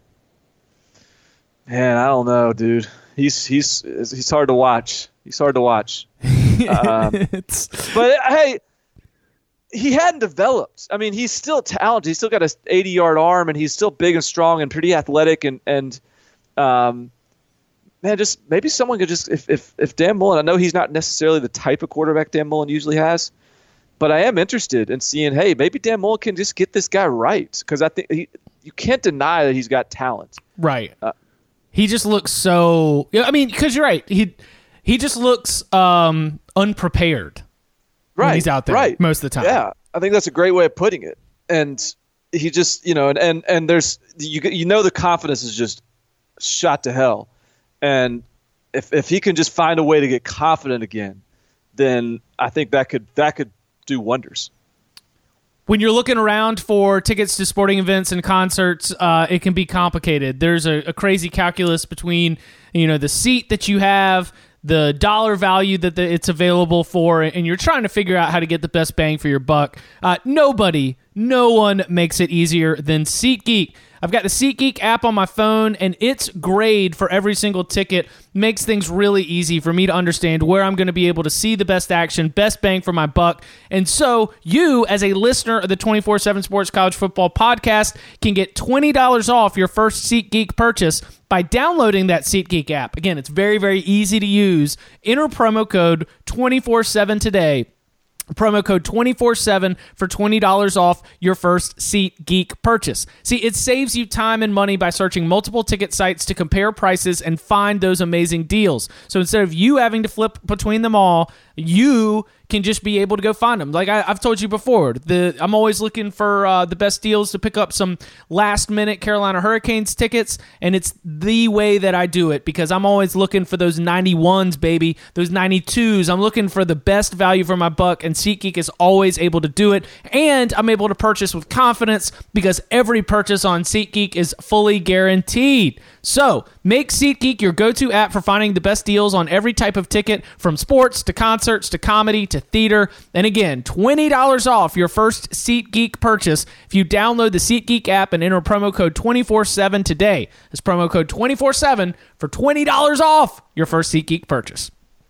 C: Man, I don't know, dude. He's he's he's hard to watch. He's hard to watch. um, but hey, he hadn't developed. I mean, he's still talented. He's still got an eighty-yard arm, and he's still big and strong and pretty athletic. And and um, man, just maybe someone could just if if if Dan Mullen. I know he's not necessarily the type of quarterback Dan Mullen usually has, but I am interested in seeing. Hey, maybe Dan Mullen can just get this guy right, because I think he, you can't deny that he's got talent.
B: Right.
C: Uh,
B: He just looks so. I mean, because you're right. He he just looks um, unprepared.
C: Right,
B: when he's out there
C: right.
B: most of the time.
C: Yeah, I think that's a great way of putting it. And he just, you know, and and, and there's you you know the confidence is just shot to hell. And if if he can just find a way to get confident again, then I think that could that could do wonders.
B: When you're looking around for tickets to sporting events and concerts, uh, it can be complicated. There's a, a crazy calculus between, you know, the seat that you have, the dollar value that the, it's available for, and you're trying to figure out how to get the best bang for your buck. Uh, nobody, no one makes it easier than SeatGeek. I've got the SeatGeek app on my phone, and its grade for every single ticket makes things really easy for me to understand where I'm going to be able to see the best action, best bang for my buck. And so you, as a listener of the twenty-four seven Sports College Football Podcast, can get twenty dollars off your first SeatGeek purchase by downloading that SeatGeek app. Again, it's very, very easy to use. Enter promo code twenty-four seven today. Promo code twenty-four seven for twenty dollars off your first SeatGeek purchase. See, it saves you time and money by searching multiple ticket sites to compare prices and find those amazing deals. So instead of you having to flip between them all, you can just be able to go find them. Like I, I've told you before, the I'm always looking for uh, the best deals to pick up some last-minute Carolina Hurricanes tickets, and it's the way that I do it because I'm always looking for those ninety-ones, baby, those ninety-twos. I'm looking for the best value for my buck, and SeatGeek is always able to do it, and I'm able to purchase with confidence because every purchase on SeatGeek is fully guaranteed. So, make SeatGeek your go-to app for finding the best deals on every type of ticket, from sports to concerts to comedy to theater. And again, twenty dollars off your first SeatGeek purchase if you download the SeatGeek app and enter promo code twenty-four seven today. That's promo code twenty-four seven for twenty dollars off your first SeatGeek purchase.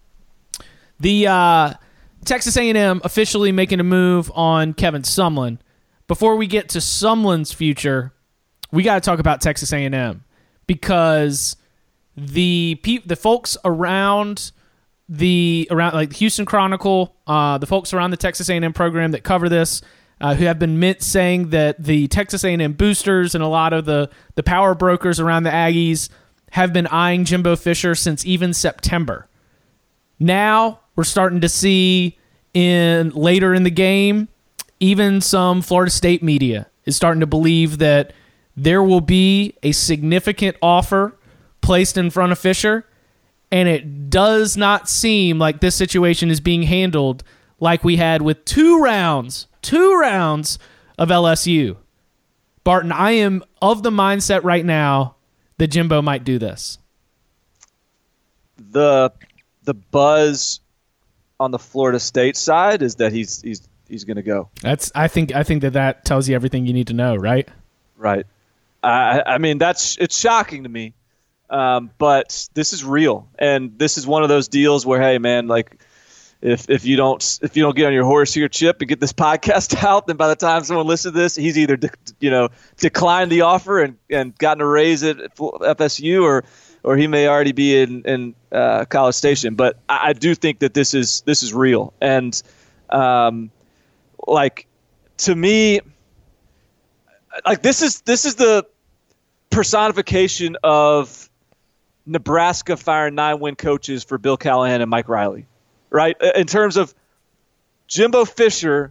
B: The uh, Texas A and M officially making a move on Kevin Sumlin. Before we get to Sumlin's future, we got to talk about Texas A and M. Because the pe- the folks around the around like Houston Chronicle, uh, the folks around the Texas A and M program that cover this, uh, who have been mint saying that the Texas A and M boosters and a lot of the, the power brokers around the Aggies have been eyeing Jimbo Fisher since even September. Now we're starting to see in later in the game, even some Florida State media is starting to believe that there will be a significant offer placed in front of Fisher, and it does not seem like this situation is being handled like we had with two rounds, two rounds of L S U. Barton, I am of the mindset right now that Jimbo might do this.
C: The the buzz on the Florida State side is that he's he's he's going to go.
B: That's I think I think that that tells you everything you need to know, right?
C: Right. I I mean that's it's shocking to me, um, but this is real, and this is one of those deals where hey man, like if if you don't if you don't get on your horse here, Chip, and get this podcast out, then by the time someone listens to this, he's either de- you know declined the offer and, and gotten a raise at F S U, or or he may already be in in uh, College Station. But I, I do think that this is this is real, and um, like to me, like this is this is the personification of Nebraska firing nine-win coaches for Bill Callahan and Mike Riley, right? In terms of Jimbo Fisher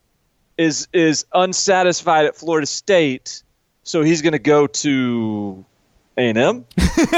C: is is unsatisfied at Florida State, so he's going to go to A and M,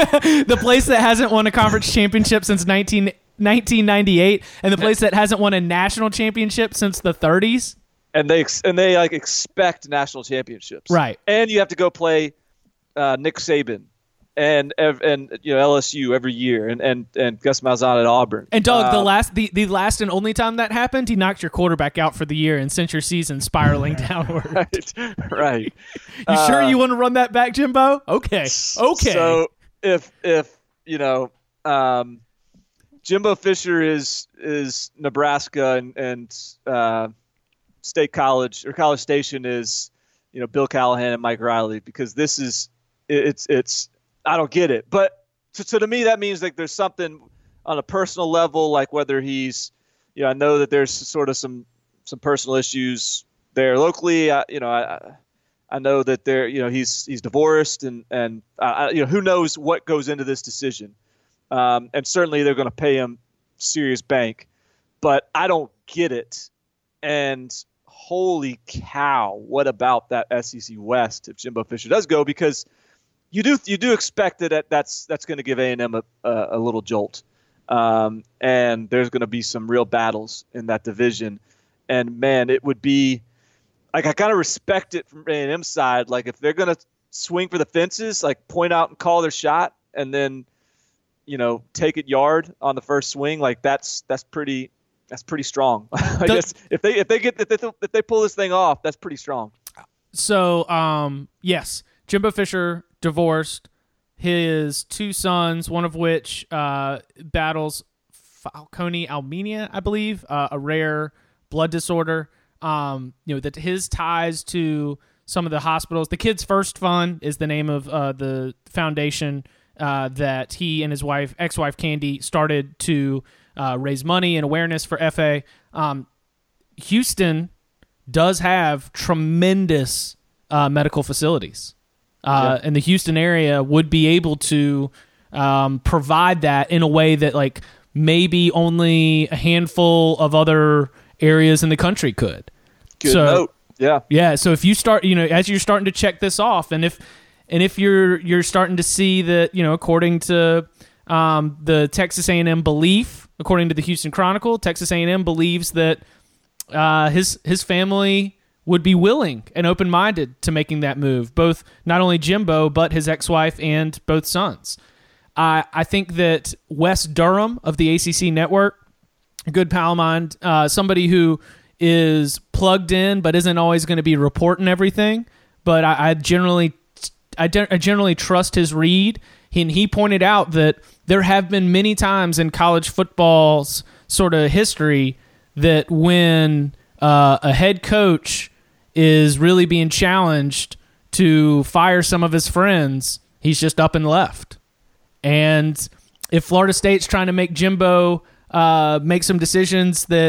B: the place that hasn't won a conference championship since nineteen ninety-eight, and the place that hasn't won a national championship since the thirties.
C: And they and they like expect national championships,
B: right?
C: And you have to go play uh, Nick Saban and and you know L S U every year, and and, and Gus Malzahn at Auburn.
B: And Doug,
C: uh,
B: the last the, the last and only time that happened, he knocked your quarterback out for the year and sent your season spiraling downward.
C: Right, right.
B: You
C: uh,
B: sure you want to run that back, Jimbo? Okay, okay.
C: So if if you know. Um, Jimbo Fisher is is Nebraska, and and uh, State College or College Station is you know Bill Callahan and Mike Riley, because this is it's it's I don't get it, but so, so to me that means like there's something on a personal level, like whether he's you know I know that there's sort of some some personal issues there locally. I, you know I I know that there you know he's he's divorced, and and uh, you know who knows what goes into this decision. Um, and certainly they're going to pay him serious bank, but I don't get it. And holy cow, what about that S E C West if Jimbo Fisher does go? Because you do you do expect that that's that's going to give A and M a, a, a little jolt, um, and there's going to be some real battles in that division. And man, it would be like I kind of respect it from A and M side. Like if they're going to swing for the fences, like point out and call their shot, and then you know, take it yard on the first swing, like that's that's pretty that's pretty strong. I guess if they if they get if they, if they pull this thing off, that's pretty strong.
B: So, um, yes, Jimbo Fisher divorced. His two sons, one of which uh, battles Fanconi-anemia, I believe, uh, a rare blood disorder. Um, you know that his ties to some of the hospitals. The Kids First Fund is the name of uh, the foundation. Uh, that he and his wife, ex-wife Candy, started to uh, raise money and awareness for F A. Um, Houston does have tremendous uh, medical facilities, uh, yeah. and the Houston area would be able to um, provide that in a way that, like, maybe only a handful of other areas in the country could.
C: Good
B: so,
C: note. Yeah,
B: yeah. So if you start, you know, as you're starting to check this off, and if And if you're you're starting to see that, you know, according to um, the Texas A and M belief, according to the Houston Chronicle, Texas A and M believes that uh, his his family would be willing and open-minded to making that move, both not only Jimbo, but his ex-wife and both sons. I I think that Wes Durham of the A C C Network, a good pal of mine, uh, somebody who is plugged in but isn't always going to be reporting everything, but I, I generally I, de- I generally trust his read. He, and he pointed out that there have been many times in college football's sort of history that when uh, a head coach is really being challenged to fire some of his friends, he's just up and left. And if Florida State's trying to make Jimbo uh, make some decisions that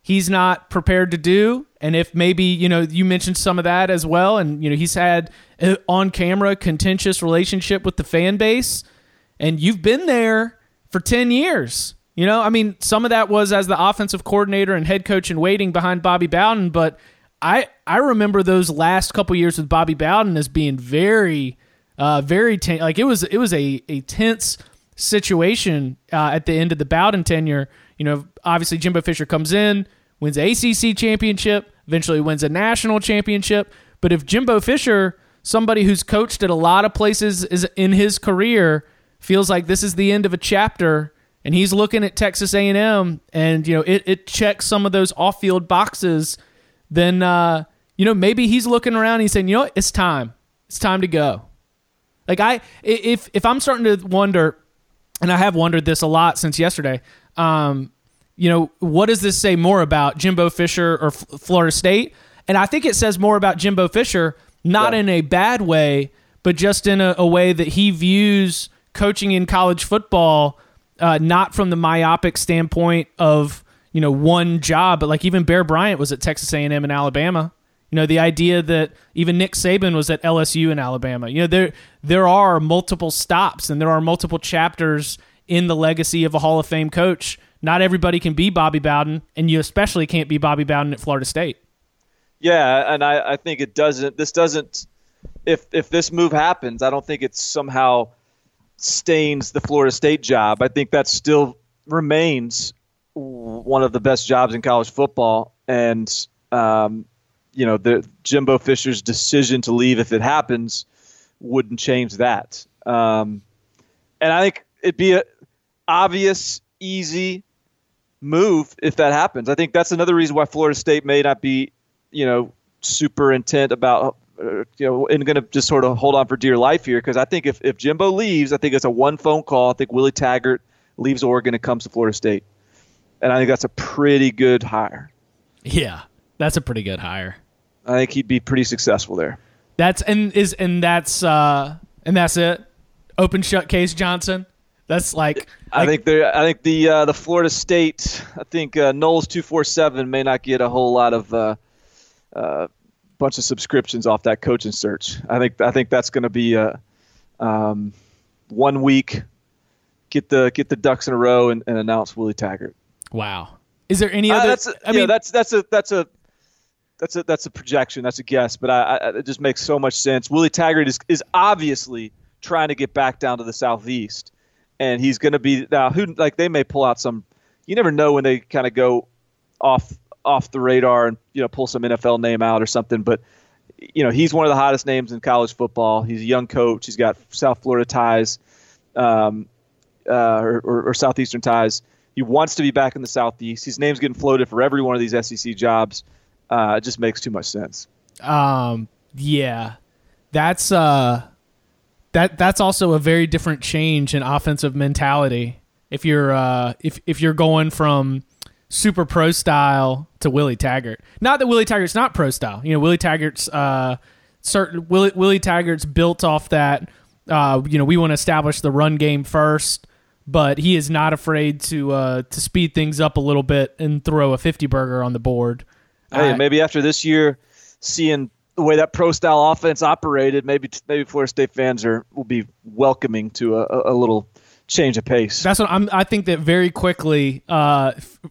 B: he's not prepared to do, and if maybe, you know, you mentioned some of that as well, and, you know, he's had an on-camera contentious relationship with the fan base, and you've been there for ten years. You know, I mean, some of that was as the offensive coordinator and head coach in waiting behind Bobby Bowden, but I I remember those last couple years with Bobby Bowden as being very, uh, very ten- like it was it was a a tense situation uh, at the end of the Bowden tenure. You know, obviously Jimbo Fisher comes in, wins the A C C championship, eventually wins a national championship. But if Jimbo Fisher, somebody who's coached at a lot of places is in his career, feels like this is the end of a chapter, and he's looking at Texas A and M, and you know it, it checks some of those off-field boxes, then uh, you know maybe he's looking around and he's saying, you know what, it's time, it's time to go. Like I, if if I'm starting to wonder, and I have wondered this a lot since yesterday, um, you know, what does this say more about Jimbo Fisher or F- Florida State? And I think it says more about Jimbo Fisher, not yeah. in a bad way, but just in a, a way that he views coaching in college football. Uh, not from the myopic standpoint of, you know, one job, but like even Bear Bryant was at Texas A and M in Alabama. You know, the idea that even Nick Saban was at L S U in Alabama. You know, there there are multiple stops and there are multiple chapters in the legacy of a Hall of Fame coach. Not everybody can be Bobby Bowden, and you especially can't be Bobby Bowden at Florida State.
C: Yeah, and I, I think it doesn't. This doesn't. If if this move happens, I don't think it somehow stains the Florida State job. I think that still remains one of the best jobs in college football, and um, you know, the Jimbo Fisher's decision to leave, if it happens, wouldn't change that. Um, and I think it'd be a obvious, easy move if that happens. I think that's another reason why Florida State may not be, you know, super intent about, uh, you know, and going to just sort of hold on for dear life here. Because I think if, if Jimbo leaves, I think it's a one phone call. I think Willie Taggart leaves Oregon and comes to Florida State. And I think that's a pretty good hire.
B: Yeah, that's a pretty good hire.
C: I think he'd be pretty successful there.
B: That's and is and that's uh, and that's it. Open shut case Johnson. That's like
C: I like, think there. I think the uh, the Florida State. I think uh, Knowles two four seven may not get a whole lot of uh, uh, bunch of subscriptions off that coaching search. I think I think that's going to be a um, one week. Get the get the ducks in a row and, and announce Willie Taggart.
B: Wow. Is there any other?
C: Uh, that's a, I yeah, mean, that's that's a that's a that's a that's a projection. That's a guess, but I, I, it just makes so much sense. Willie Taggart is is obviously trying to get back down to the Southeast, and he's going to be now. Who like they may pull out some. You never know when they kind of go off off the radar and you know pull some N F L name out or something. But you know he's one of the hottest names in college football. He's a young coach. He's got South Florida ties, um, uh, or, or, or Southeastern ties. He wants to be back in the Southeast. His name's getting floated for every one of these S E C jobs. Uh, it just makes too much sense.
B: Um, yeah, that's uh, that that's also a very different change in offensive mentality. If you're uh, if if you're going from super pro style to Willie Taggart, not that Willie Taggart's not pro style. You know, Willie Taggart's uh, certain Willie Willie Taggart's built off that. Uh, you know, we want to establish the run game first. But he is not afraid to uh, to speed things up a little bit and throw a fifty burger on the board.
C: Hey,
B: uh,
C: maybe after this year, seeing the way that pro style offense operated, maybe maybe Florida State fans are will be welcoming to a, a little change of pace.
B: That's what I'm. I think that very quickly, uh,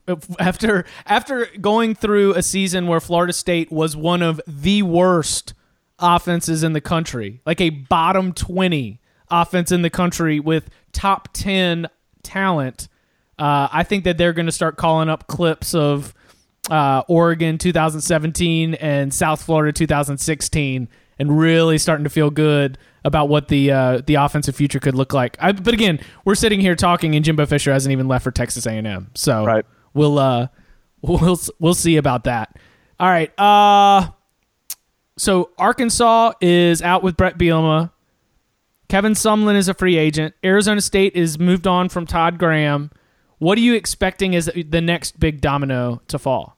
B: after after going through a season where Florida State was one of the worst offenses in the country, like a bottom twenty offense in the country with top ten talent, uh, I think that they're going to start calling up clips of uh, Oregon two thousand seventeen and South Florida two thousand sixteen and really starting to feel good about what the uh, the offensive future could look like. I, but again, we're sitting here talking, and Jimbo Fisher hasn't even left for Texas A and M, so
C: right.
B: we'll uh, we'll we'll see about that. All right, uh, so Arkansas is out with Brett Bielema. Kevin Sumlin is a free agent. Arizona State is moved on from Todd Graham. What are you expecting as the next big domino to fall?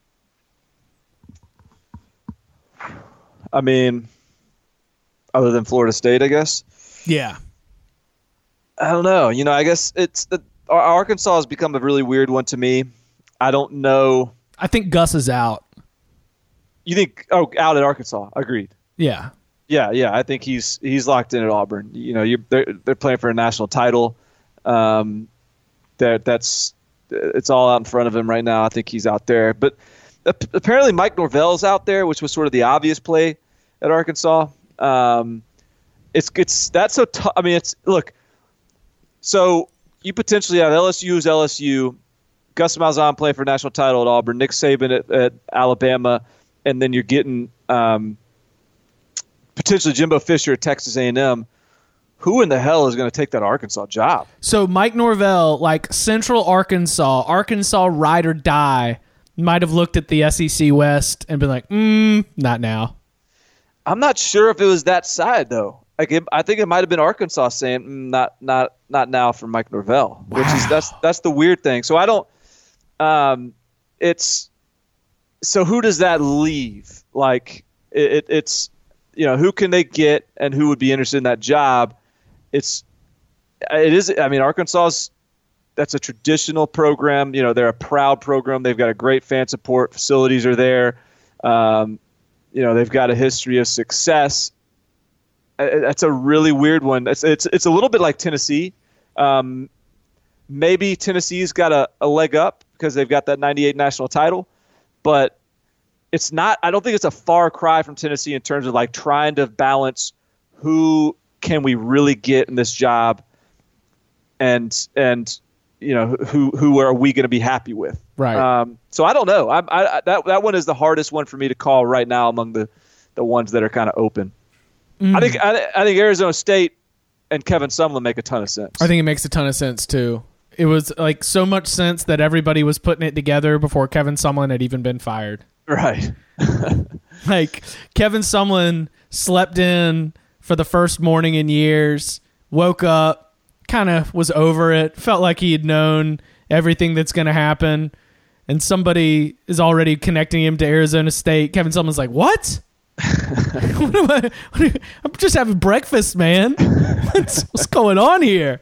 C: I mean, other than Florida State, I guess.
B: Yeah.
C: I don't know. You know, I guess it's the, Arkansas has become a really weird one to me. I don't know.
B: I think Gus is out.
C: You think? Oh, out at Arkansas. Agreed.
B: Yeah.
C: Yeah, yeah. I think he's he's locked in at Auburn. You know, you they're they're playing for a national title. Um, that that's it's all out in front of him right now. I think he's out there. But apparently Mike Norvell's out there, which was sort of the obvious play at Arkansas. Um, it's it's that's so tough. I mean, it's look. So you potentially have L S U's L S U, Gus Malzahn playing for a national title at Auburn, Nick Saban at, at Alabama, and then you're getting um, potentially Jimbo Fisher at Texas A and M. Who in the hell is going to take that Arkansas job?
B: So Mike Norvell, like Central Arkansas, Arkansas ride or die, might have looked at the S E C West and been like, mm, not now.
C: I'm not sure if it was that side though. Like it, I think it might have been Arkansas saying mm, not not not now for Mike Norvell, wow. which is that's that's the weird thing. So I don't. Um, it's so who does that leave? Like it, it, it's you know who can they get and who would be interested in that job? It's it is. I mean Arkansas's that's a traditional program. You know they're a proud program. They've got a great fan support. Facilities are there. Um, you know they've got a history of success. That's a really weird one. It's it's it's a little bit like Tennessee. Um, maybe Tennessee's got a, a leg up because they've got that ninety-eight national title, but it's not. I don't think it's a far cry from Tennessee in terms of like trying to balance who can we really get in this job, and and you know who who are we going to be happy with?
B: Right.
C: Um, so I don't know. I, I that that one is the hardest one for me to call right now among the the ones that are kind of open. Mm. I think I, I think Arizona State and Kevin Sumlin make a ton of sense.
B: I think it makes a ton of sense too. It was like so much sense that everybody was putting it together before Kevin Sumlin had even been fired.
C: Right.
B: Like Kevin Sumlin slept in for the first morning in years, woke up, kind of was over it, felt like he had known everything that's going to happen, and somebody is already connecting him to Arizona State. Kevin Sumlin's like, what? what am I, what are, I'm just having breakfast, man. what's, what's going on here?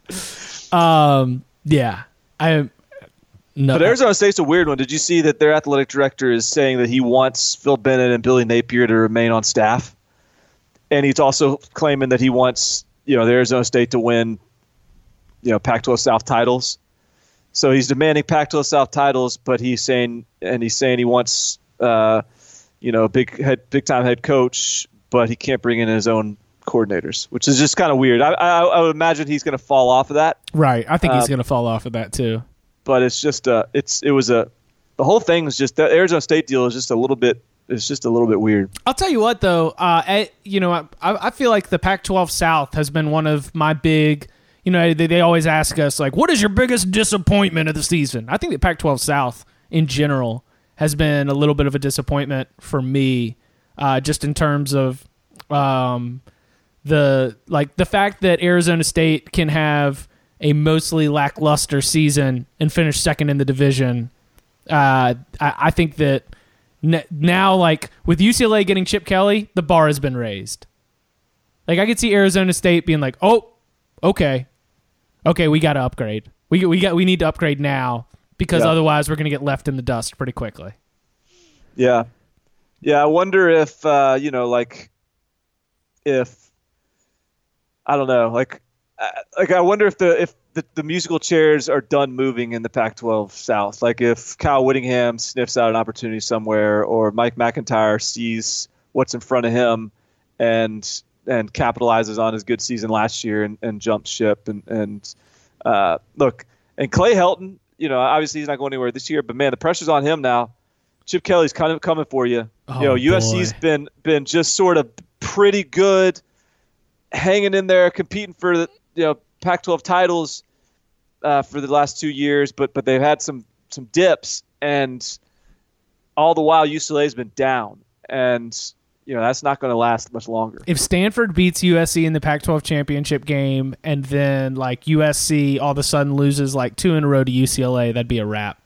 B: Um, yeah, I. No.
C: But Arizona State's a weird one. Did you see that their athletic director is saying that he wants Phil Bennett and Billy Napier to remain on staff, and he's also claiming that he wants you know the Arizona State to win, you know, Pac twelve South titles. So he's demanding Pac twelve South titles, but he's saying and he's saying he wants. Uh, you know, big head, big time head coach, but he can't bring in his own coordinators, which is just kind of weird. I, I, I would imagine he's going to fall off of that.
B: Right. I think he's
C: um,
B: going to fall off of that too.
C: But it's just, uh, it's, it was a, the whole thing was just, the Arizona State deal is just a little bit, it's just a little bit weird.
B: I'll tell you what though, uh, I, you know, I, I feel like the Pac twelve South has been one of my big, you know, they, they always ask us like, what is your biggest disappointment of the season? I think the Pac twelve South in general has been a little bit of a disappointment for me, uh, just in terms of um, the like the fact that Arizona State can have a mostly lackluster season and finish second in the division. Uh, I, I think that n- now, like with U C L A getting Chip Kelly, the bar has been raised. Like I could see Arizona State being like, "Oh, okay, okay, we got to upgrade. We we got we need to upgrade now." Because yeah. otherwise we're going to get left in the dust pretty quickly.
C: Yeah. Yeah, I wonder if, uh, you know, like, if, I don't know, like, uh, like I wonder if the if the, the musical chairs are done moving in the Pac twelve South. Like if Kyle Whittingham sniffs out an opportunity somewhere or Mike McIntyre sees what's in front of him and and capitalizes on his good season last year and, and jumps ship. And, and uh, look, and Clay Helton, you know, obviously he's not going anywhere this year, but man, the pressure's on him now. Chip Kelly's kind of coming for you. Oh, you know, U S C's boy. been been just sort of pretty good, hanging in there, competing for the you know Pac twelve titles uh, for the last two years, but but they've had some some dips, and all the while U C L A's been down, and you know that's not going to last much longer.
B: If Stanford beats U S C in the Pac twelve championship game, and then like U S C all of a sudden loses like two in a row to U C L A, that'd be a wrap.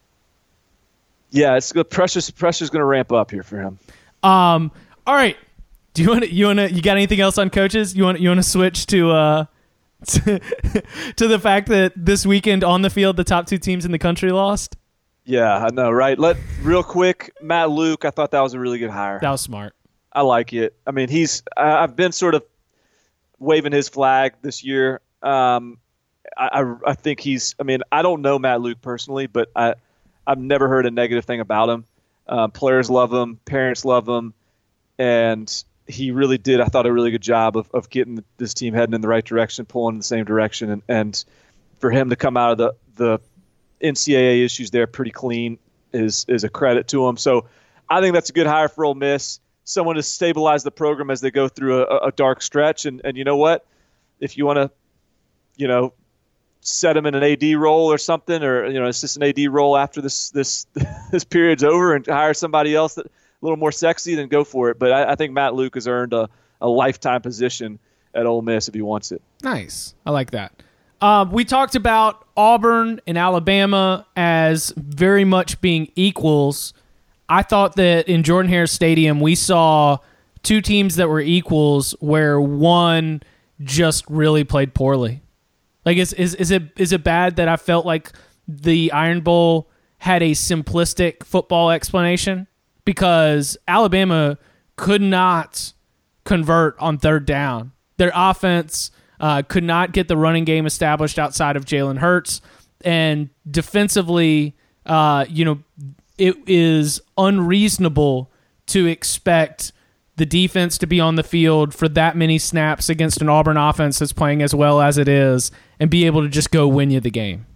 C: Yeah, it's good. Pressure's pressure's going to ramp up here for him.
B: Um. All right. Do you want to? You want to? You got anything else on coaches? You want? You want to switch to uh to, to the fact that this weekend on the field, the top two teams in the country lost.
C: Yeah, I know, right? Let real quick, Matt Luke. I thought that was a really good hire.
B: That was smart.
C: I like it. I mean, he's. I've been sort of waving his flag this year. Um, I, I, I think he's. I mean, I don't know Matt Luke personally, but I, I've never heard a negative thing about him. Um, players love him, parents love him, and he really did. I thought a really good job of, of getting this team heading in the right direction, pulling in the same direction, and, and for him to come out of the the N C double A issues there pretty clean is is a credit to him. So I think that's a good hire for Ole Miss. Someone to stabilize the program as they go through a, a dark stretch. And, and you know what? If you want to, you know, set him in an A D role or something, or, you know, assistant A D role after this this this period's over and hire somebody else that a little more sexy, then go for it. But I, I think Matt Luke has earned a, a lifetime position at Ole Miss if he wants it.
B: Nice. I like that. Uh, we talked about Auburn and Alabama as very much being equals. I thought that in Jordan-Hare Stadium, we saw two teams that were equals where one just really played poorly. Like, is is is it is it bad that I felt like the Iron Bowl had a simplistic football explanation? Because Alabama could not convert on third down. Their offense uh, could not get the running game established outside of Jalen Hurts. And defensively, uh, you know, it is unreasonable to expect the defense to be on the field for that many snaps against an Auburn offense that's playing as well as it is and be able to just go win you the game.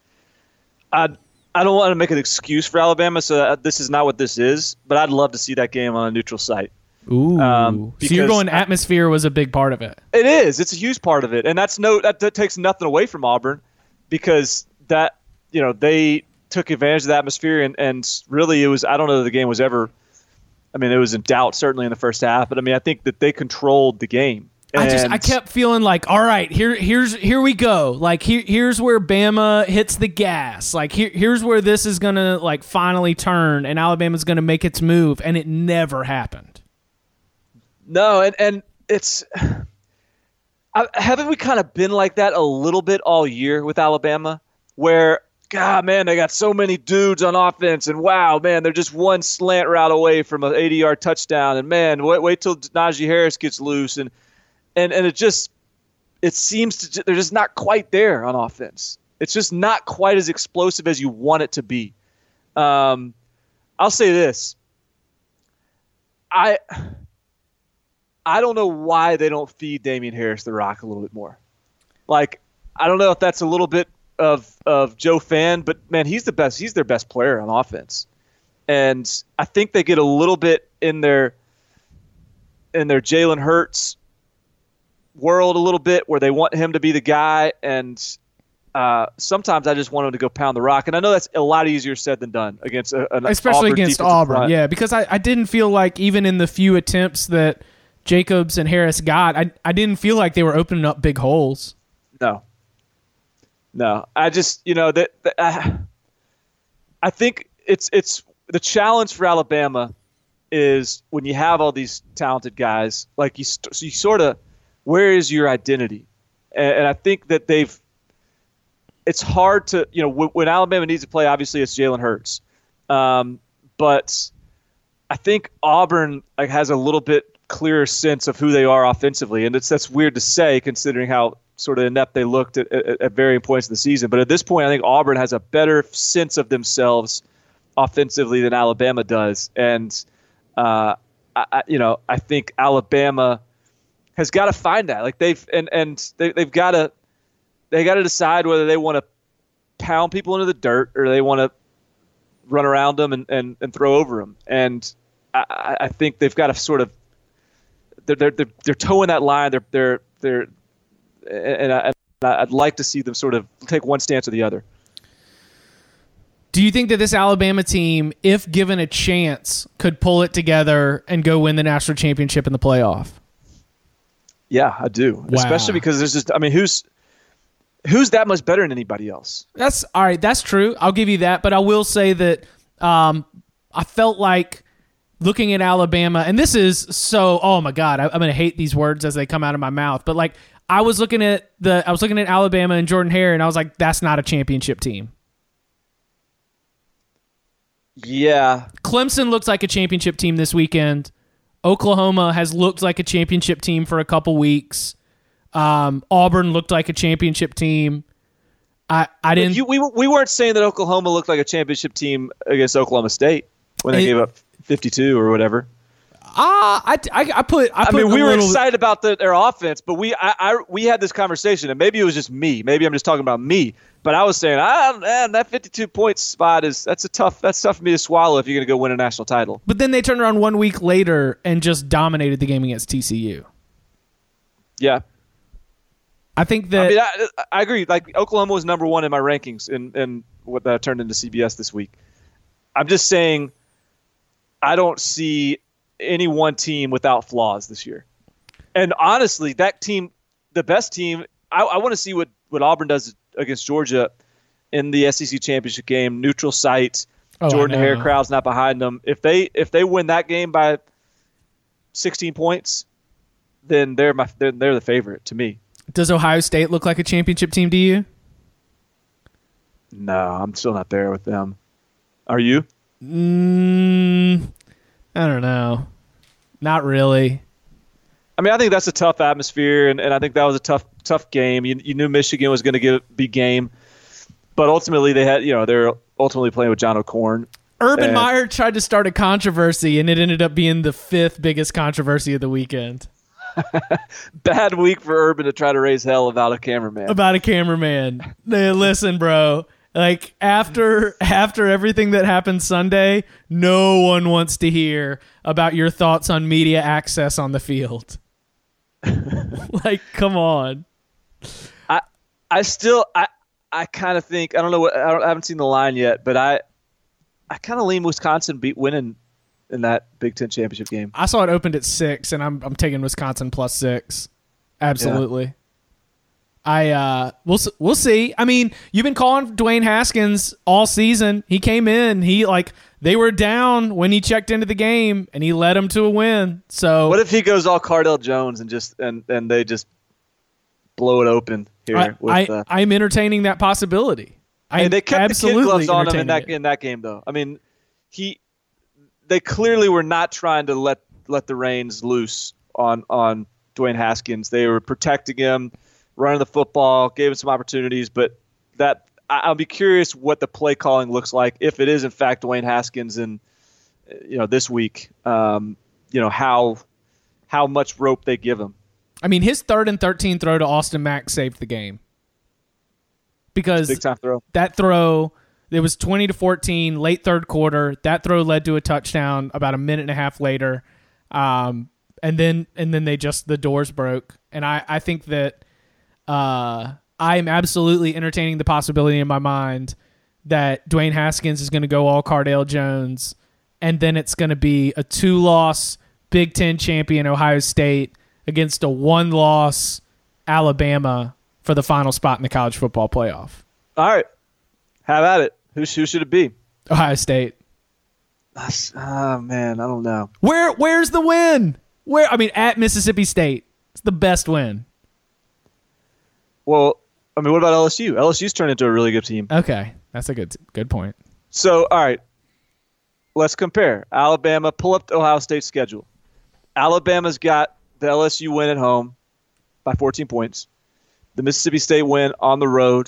C: I I don't want to make an excuse for Alabama, so this is not what this is, but I'd love to see that game on a neutral site.
B: Ooh, um, so you're going atmosphere was a big part of it.
C: It is. It's a huge part of it, and that's no that, that takes nothing away from Auburn because that you know they took advantage of the atmosphere, and, and really it was I don't know that the game was ever. I mean, it was in doubt certainly in the first half, but I mean I think that they controlled the game.
B: I just I kept feeling like, all right, here here's here we go. Like here here's where Bama hits the gas. Like here here's where this is gonna like finally turn, and Alabama's gonna make its move, and it never happened.
C: No, and, and it's I, haven't we kind of been like that a little bit all year with Alabama, where God man they got so many dudes on offense, and wow man they're just one slant route away from an eighty-yard touchdown, and man wait wait till Najee Harris gets loose, and and and it just it seems to they're just not quite there on offense. It's just not quite as explosive as you want it to be. Um, I'll say this, I. I don't know why they don't feed Damian Harris the rock a little bit more. Like, I don't know if that's a little bit of of Joe Fan, but man, he's the best. He's their best player on offense, and I think they get a little bit in their in their Jalen Hurts world a little bit where they want him to be the guy, and uh, sometimes I just want him to go pound the rock. And I know that's a lot easier said than done against a, an
B: especially
C: Auburn
B: against Auburn.
C: Front.
B: Yeah, because I, I didn't feel like even in the few attempts that Jacobs and Harris got, I I didn't feel like they were opening up big holes.
C: No. No. I just, you know, that, that I, I think it's it's the challenge for Alabama is when you have all these talented guys, like you, so you sort of, where is your identity? And, and I think that they've, it's hard to, you know, when, when Alabama needs to play, obviously it's Jalen Hurts. Um, but I think Auburn like has a little bit clearer sense of who they are offensively, and it's that's weird to say considering how sort of inept they looked at, at, at varying points of the season. But at this point, I think Auburn has a better sense of themselves offensively than Alabama does, and uh, I, you know I think Alabama has got to find that. Like they've and and they, they've got to they got to decide whether they want to pound people into the dirt or they want to run around them and, and, and throw over them. And I, I think they've got to sort of They're they're they're, they're towing that line. They're they're they're, and, I, and I'd like to see them sort of take one stance or the other.
B: Do you think that this Alabama team, if given a chance, could pull it together and go win the national championship in the playoff?
C: Yeah, I do. Wow. Especially because there's just, I mean, who's who's that much better than anybody else? That's
B: all right. That's true. I'll give you that. But I will say that um, I felt like. Looking at Alabama, and this is so, oh my God, I, I'm going to hate these words as they come out of my mouth, but like I was looking at the, I was looking at Alabama and Jordan-Hare, and I was like, that's not a championship team.
C: Yeah.
B: Clemson looks like a championship team this weekend. Oklahoma has looked like a championship team for a couple weeks. Um, Auburn looked like a championship team. I, I didn't.
C: You, we we weren't saying that Oklahoma looked like a championship team against Oklahoma State when they it, gave up fifty-two or whatever.
B: Ah, uh, I, I, I put. I,
C: I
B: put
C: mean, we
B: were
C: little... excited about the, their offense, but we I, I we had this conversation, and maybe it was just me. Maybe I'm just talking about me. But I was saying, ah, man, that fifty-two point spot is that's a tough that's tough for me to swallow if you're going to go win a national title.
B: But then they turned around one week later and just dominated the game against T C U.
C: Yeah.
B: I think that
C: I mean, I, I agree. Like Oklahoma was number one in my rankings, in, in what that turned into C B S this week. I'm just saying, I don't see any one team without flaws this year. And honestly, that team, the best team, I, I want to see what, what Auburn does against Georgia in the S E C championship game. Neutral site,
B: oh,
C: Jordan Hare crowd's not behind them. If they if they win that game by sixteen points, then they're my they're, they're the favorite to me.
B: Does Ohio State look like a championship team to you?
C: No, I'm still not there with them. Are you?
B: Mm, I don't know. Not really.
C: I mean, I think that's a tough atmosphere, and, and I think that was a tough tough game. You, you knew Michigan was going to get be game, but ultimately they had, you know, they're ultimately playing with John O'Korn.
B: Urban
C: and,
B: Meyer tried to start a controversy, and it ended up being the fifth biggest controversy of the weekend.
C: Bad week for Urban to try to raise hell about a cameraman.
B: About a cameraman. Hey, listen, bro. Like, after after everything that happened Sunday, no one wants to hear about your thoughts on media access on the field. Like, come on.
C: I I still I I kind of think I don't know what I, don't, I haven't seen the line yet, but I I kind of lean Wisconsin beat winning in that Big Ten championship game.
B: I saw it opened at six, and I'm I'm taking Wisconsin plus six. Absolutely. Yeah. I uh, we'll we'll see. I mean, you've been calling Dwayne Haskins all season. He came in. He like they were down when he checked into the game, and he led them to a win. So
C: what if he goes all Cardell Jones and just and, and they just blow it open here?
B: I,
C: with,
B: I
C: uh,
B: I'm entertaining that possibility. I
C: and they kept
B: absolutely
C: the kid gloves on him in that
B: it.
C: in that game, though. I mean, he they clearly were not trying to let let the reins loose on on Dwayne Haskins. They were protecting him, running the football, gave him some opportunities, but that I'll be curious what the play calling looks like if it is in fact Dwayne Haskins and you know this week. Um, you know how how much rope they give him.
B: I mean, his third and thirteen throw to Austin Mack saved the game because
C: big time throw.
B: That throw, it was twenty to fourteen, late third quarter. That throw led to a touchdown about a minute and a half later, um, and then and then they just the doors broke. And I I think that. Uh, I am absolutely entertaining the possibility in my mind that Dwayne Haskins is going to go all Cardale Jones, and then it's going to be a two-loss Big Ten champion Ohio State against a one-loss Alabama for the final spot in the college football playoff.
C: All right. Have at it. Who, who should it be?
B: Ohio State.
C: Oh, man, I don't know.
B: Where Where's the win? Where I mean, at Mississippi State. It's the best win.
C: Well, I mean, what about L S U? L S U's turned into a really good team.
B: Okay, that's a good good point.
C: So, all right, let's compare. Alabama, pull up the Ohio State schedule. Alabama's got the L S U win at home by fourteen points. The Mississippi State win on the road.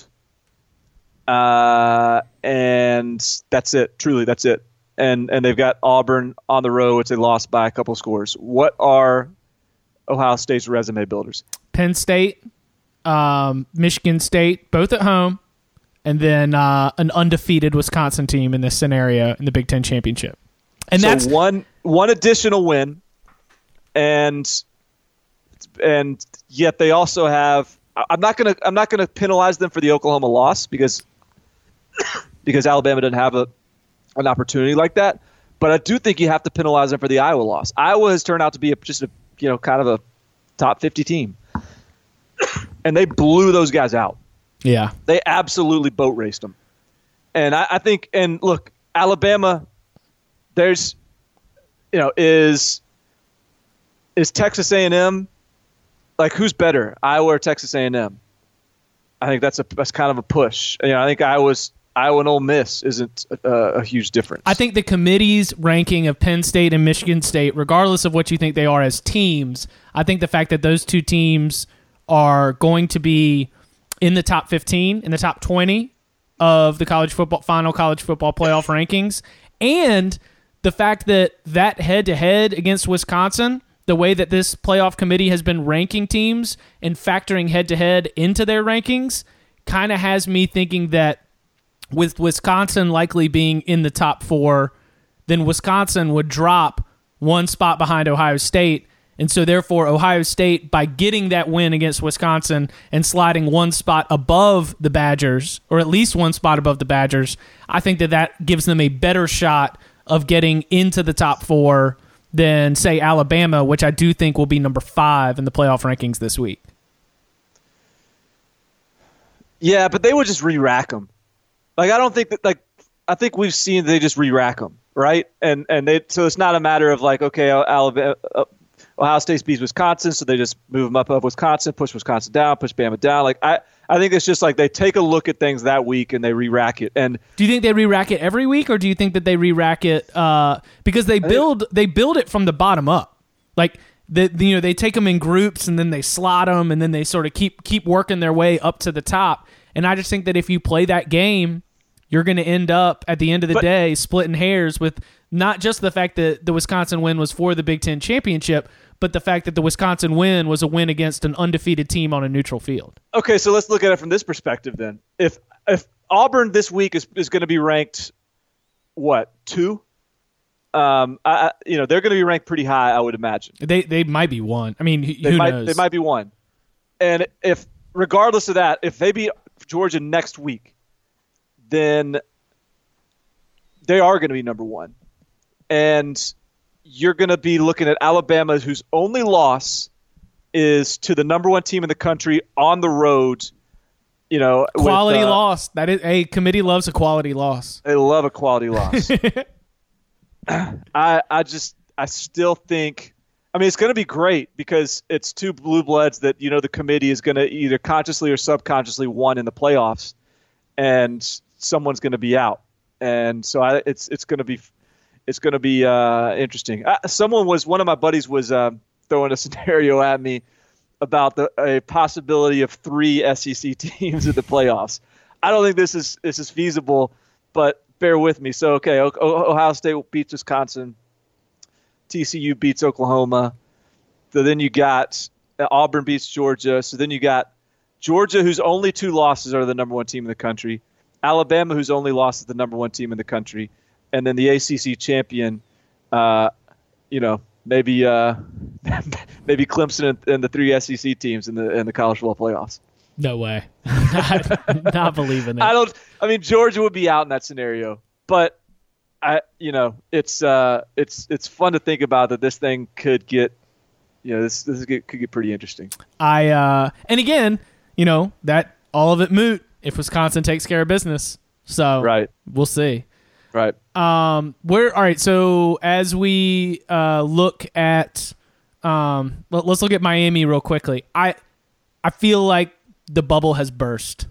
C: Uh, and that's it. Truly, that's it. And and they've got Auburn on the road, which they lost by a couple scores. What are Ohio State's resume builders?
B: Penn State. Um, Michigan State, both at home, and then uh, an undefeated Wisconsin team in this scenario in the Big Ten championship. And
C: so
B: that's
C: one one additional win, and and yet they also have. I'm not gonna I'm not gonna penalize them for the Oklahoma loss because because Alabama didn't have a an opportunity like that. But I do think you have to penalize them for the Iowa loss. Iowa has turned out to be a, just a you know kind of a top fifty team. And they blew those guys out.
B: Yeah.
C: They absolutely boat raced them. And I, I think, and look, Alabama, there's, you know, is is Texas A and M, like who's better, Iowa or Texas A and M? I think that's a that's kind of a push. You know, I think Iowa's Iowa and Ole Miss isn't a, a huge difference.
B: I think the committee's ranking of Penn State and Michigan State, regardless of what you think they are as teams, I think the fact that those two teams are going to be in the top fifteen, in the top twenty of the college football final college football playoff rankings, and the fact that that head-to-head against Wisconsin, the way that this playoff committee has been ranking teams and factoring head-to-head into their rankings, kind of has me thinking that with Wisconsin likely being in the top four, then Wisconsin would drop one spot behind Ohio State. And so therefore, Ohio State, by getting that win against Wisconsin and sliding one spot above the Badgers, or at least one spot above the Badgers, I think that that gives them a better shot of getting into the top four than, say, Alabama, which I do think will be number five in the playoff rankings this week.
C: Yeah, but they would just re-rack them. Like, I don't think that, like, I think we've seen they just re-rack them, right? And and they so it's not a matter of like, okay, Alabama, uh, Ohio State beats Wisconsin, so they just move them up of Wisconsin, push Wisconsin down, push Bama down. Like, I, I think it's just like they take a look at things that week and they re-rack it. And
B: do you think they re-rack it every week, or do you think that they re-rack it uh, because they build they build it from the bottom up? Like, the, you know, they take them in groups and then they slot them and then they sort of keep keep working their way up to the top. And I just think that if you play that game, you're going to end up at the end of the but, day splitting hairs with not just the fact that the Wisconsin win was for the Big Ten championship, but the fact that the Wisconsin win was a win against an undefeated team on a neutral field.
C: Okay, so let's look at it from this perspective then. If if Auburn this week is, is going to be ranked, what, two? Um, I, you know, they're going to be ranked pretty high, I would imagine.
B: They they might be one. I mean, who
C: they might,
B: knows?
C: They might be one. And if, regardless of that, if they beat Georgia next week, then they are going to be number one. And you're going to be looking at Alabama, whose only loss is to the number one team in the country on the road. You know,
B: quality
C: with, uh,
B: loss. That is a committee loves a quality loss.
C: They love a quality loss. I I just I still think. I mean, it's going to be great because it's two blue bloods that, you know, the committee is going to either consciously or subconsciously won in the playoffs, and someone's going to be out. And so I, it's it's going to be it's going to be uh, interesting. Uh, someone was one of my buddies was uh, throwing a scenario at me about the a possibility of three S E C teams in the playoffs. I don't think this is this is feasible, but bear with me. So okay, o- Ohio State beats Wisconsin. T C U beats Oklahoma. So then you got uh, Auburn beats Georgia. So then you got Georgia, whose only two losses are the number one team in the country. Alabama, whose only loss is the number one team in the country. And then the A C C champion, uh, you know, maybe uh, maybe Clemson and, and the three S E C teams in the in the college football playoffs.
B: No way. Not believing it.
C: I don't. I mean, Georgia would be out in that scenario, but I, you know, it's uh, it's it's fun to think about that this thing could get, you know, this this could get pretty interesting.
B: I uh, and again, you know, that all of it moot if Wisconsin takes care of business. So
C: right,
B: we'll see.
C: Right.
B: Um. We're all right. So as we uh look at, um, let, let's look at Miami real quickly. I I feel like the bubble has burst.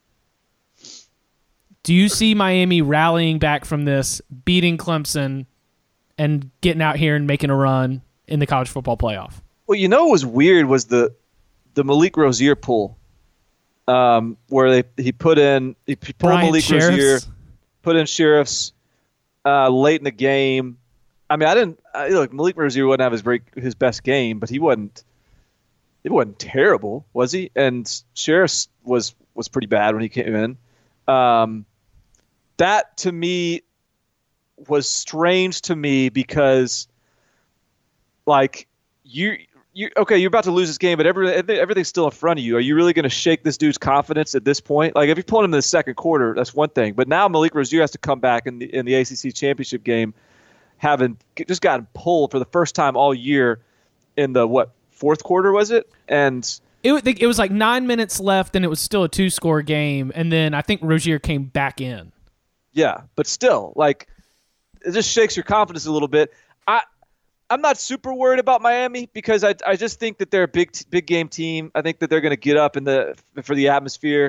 B: Do you see Miami rallying back from this, beating Clemson, and getting out here and making a run in the college football playoff?
C: Well, you know what was weird was the the Malik Rozier pull, um, where they he put in he pulled
B: Bryant
C: Malik
B: Sheriffs.
C: Rozier, put in Sheriffs uh, late in the game. I mean, I didn't I, look. Malik Rozier wouldn't have his break, his best game, but he wasn't. It wasn't terrible, was he? And Sheriffs was was pretty bad when he came in. Um, that to me was strange to me because, like, you you okay, you're about to lose this game, but every, everything's still in front of you. Are you really going to shake this dude's confidence at this point? Like, if you're pulling him in the second quarter, that's one thing. But now Malik Rozier has to come back in the in the A C C championship game, having just gotten pulled for the first time all year in the what fourth quarter was it? And
B: It, it was like nine minutes left, and it was still a two-score game. And then I think Rozier came back in.
C: Yeah, but still, like, it just shakes your confidence a little bit. I, I'm not super worried about Miami because I, I just think that they're a big, big game team. I think that they're going to get up in the for the atmosphere,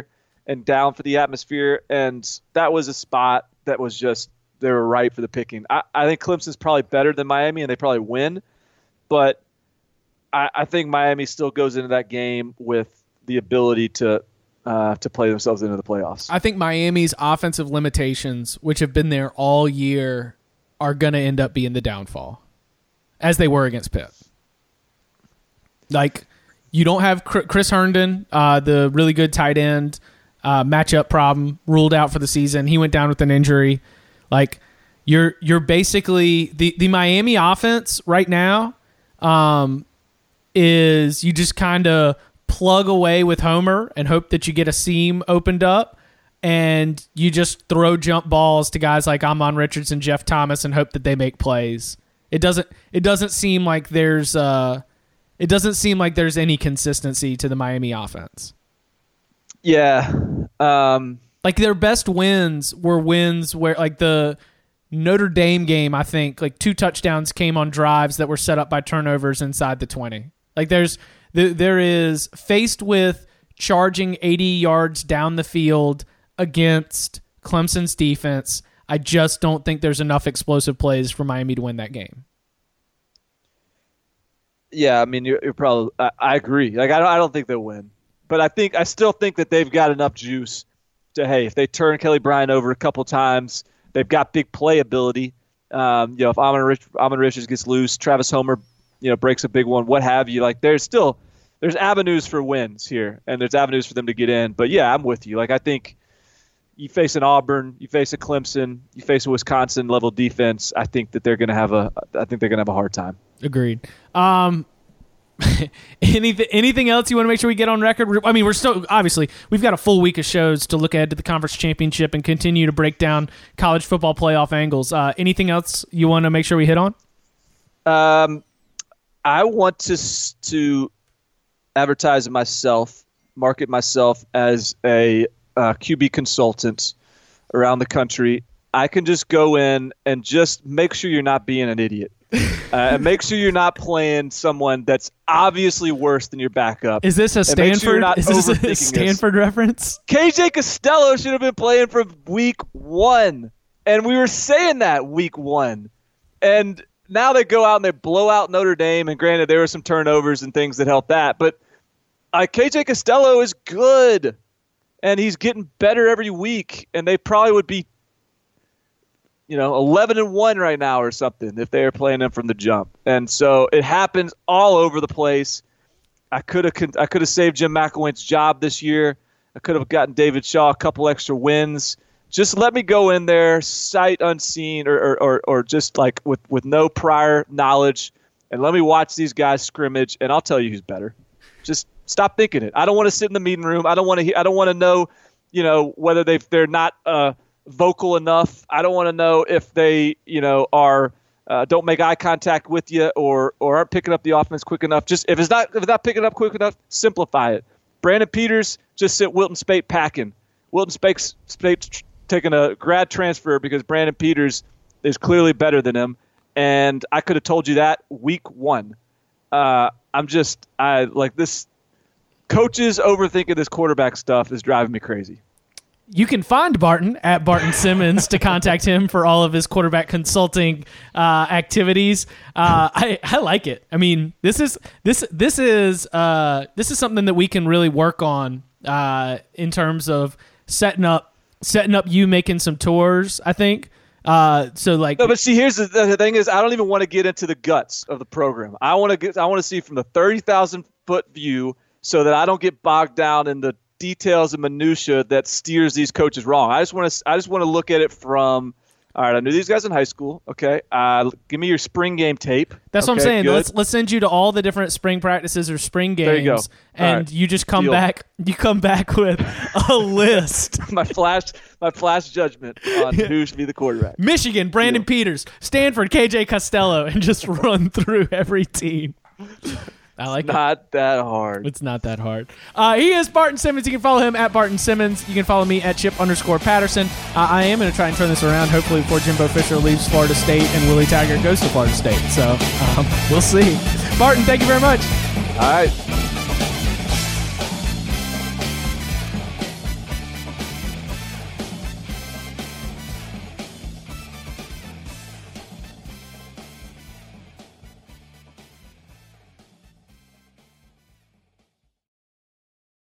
C: and down for the atmosphere. And that was a spot that was just, they were ripe for the picking. I, I think Clemson's probably better than Miami, and they probably win. But I, I think Miami still goes into that game with the ability to uh, to play themselves into the playoffs.
B: I think Miami's offensive limitations, which have been there all year, are going to end up being the downfall, as they were against Pitt. Like, you don't have Chris Herndon, uh, the really good tight end, uh, matchup problem, ruled out for the season. He went down with an injury. Like, you're you're basically the, the Miami offense right now um, is you just kind of plug away with Homer and hope that you get a seam opened up, and you just throw jump balls to guys like Amon Richardson, Jeff Thomas, and hope that they make plays. It doesn't it doesn't seem like there's uh it doesn't seem like there's any consistency to the Miami offense.
C: Yeah. Um,
B: like their best wins were wins where like the Notre Dame game, I think, like two touchdowns came on drives that were set up by turnovers inside the twenty. Like there's there is faced with charging eighty yards down the field against Clemson's defense, I just don't think there's enough explosive plays for Miami to win that game.
C: Yeah, I mean, you're, you're probably. I, I agree. Like, I don't, I don't think they'll win, but I think I still think that they've got enough juice to. Hey, if they turn Kelly Bryant over a couple times, they've got big playability. Um, you know, if Amon, Rich, Amon Richards gets loose, Travis Homer, you know, breaks a big one, what have you. Like, there's still there's avenues for wins here, and there's avenues for them to get in. But yeah, I'm with you. Like, I think. You face an Auburn, you face a Clemson, you face a Wisconsin level defense. I think that they're going to have a. I think they're going to have a hard time.
B: Agreed. Um, anything, anything else you want to make sure we get on record? I mean, we're still obviously we've got a full week of shows to look ahead to the conference championship and continue to break down college football playoff angles. Uh, anything else you want to make sure we hit on?
C: Um, I want to to advertise myself, market myself as a. Uh, Q B consultants around the country. I can just go in and just make sure you're not being an idiot. Uh, and make sure you're not playing someone that's obviously worse than your backup.
B: Is this a Stanford? Sure is this a Stanford this. reference?
C: K J Costello should have been playing from week one. And we were saying that week one. And now they go out and they blow out Notre Dame. And granted, there were some turnovers and things that helped that. But uh, K J Costello is good. And he's getting better every week, and they probably would be, you know, eleven and one right now or something if they were playing him from the jump. And so it happens all over the place. I could have I could have saved Jim McElwain's job this year. I could have gotten David Shaw a couple extra wins. Just let me go in there, sight unseen, or or, or, or just like with, with no prior knowledge, and let me watch these guys scrimmage, and I'll tell you who's better. Just stop thinking it. I don't want to sit in the meeting room. I don't want to. I don't want to know, you know, whether they they're not uh, vocal enough. I don't want to know if they, you know, are uh, don't make eye contact with you or or aren't picking up the offense quick enough. Just if it's not if it's not picking up quick enough, simplify it. Brandon Peters just sent Wilton Spate packing. Wilton Spate Spate taking a grad transfer because Brandon Peters is clearly better than him, and I could have told you that week one. Uh, I'm just I like this. Coaches overthinking this quarterback stuff is driving me crazy.
B: You can find Barton at Barton Simmons to contact him for all of his quarterback consulting uh, activities. Uh, I, I like it. I mean, this is this this is uh, this is something that we can really work on uh, in terms of setting up setting up you making some tours. I think. Uh, so like,
C: no, but see, here's the, the thing: is I don't even want to get into the guts of the program. I want to get I want to see from the thirty thousand foot view. So that I don't get bogged down in the details and minutia that steers these coaches wrong. I just want to. I just want to look at it from. All right, I knew these guys in high school. Okay, uh, give me your spring game tape.
B: That's
C: okay,
B: what I'm saying.
C: Good.
B: Let's let's send you to all the different spring practices or spring games.
C: There you go.
B: And
C: right.
B: you just come
C: Deal.
B: back. You come back with a list.
C: my flash, my flash judgment on who should be the quarterback.
B: Michigan, Brandon Deal. Peters, Stanford, K J Costello, and just run through every team. I like
C: it's not
B: it.
C: that hard.
B: It's not that hard. Uh, he is Barton Simmons. You can follow him at Barton Simmons. You can follow me at Chip underscore Patterson. Uh, I am going to try and turn this around, hopefully before Jimbo Fisher leaves Florida State and Willie Taggart goes to Florida State. So um, we'll see. Barton, thank you very much.
C: All right.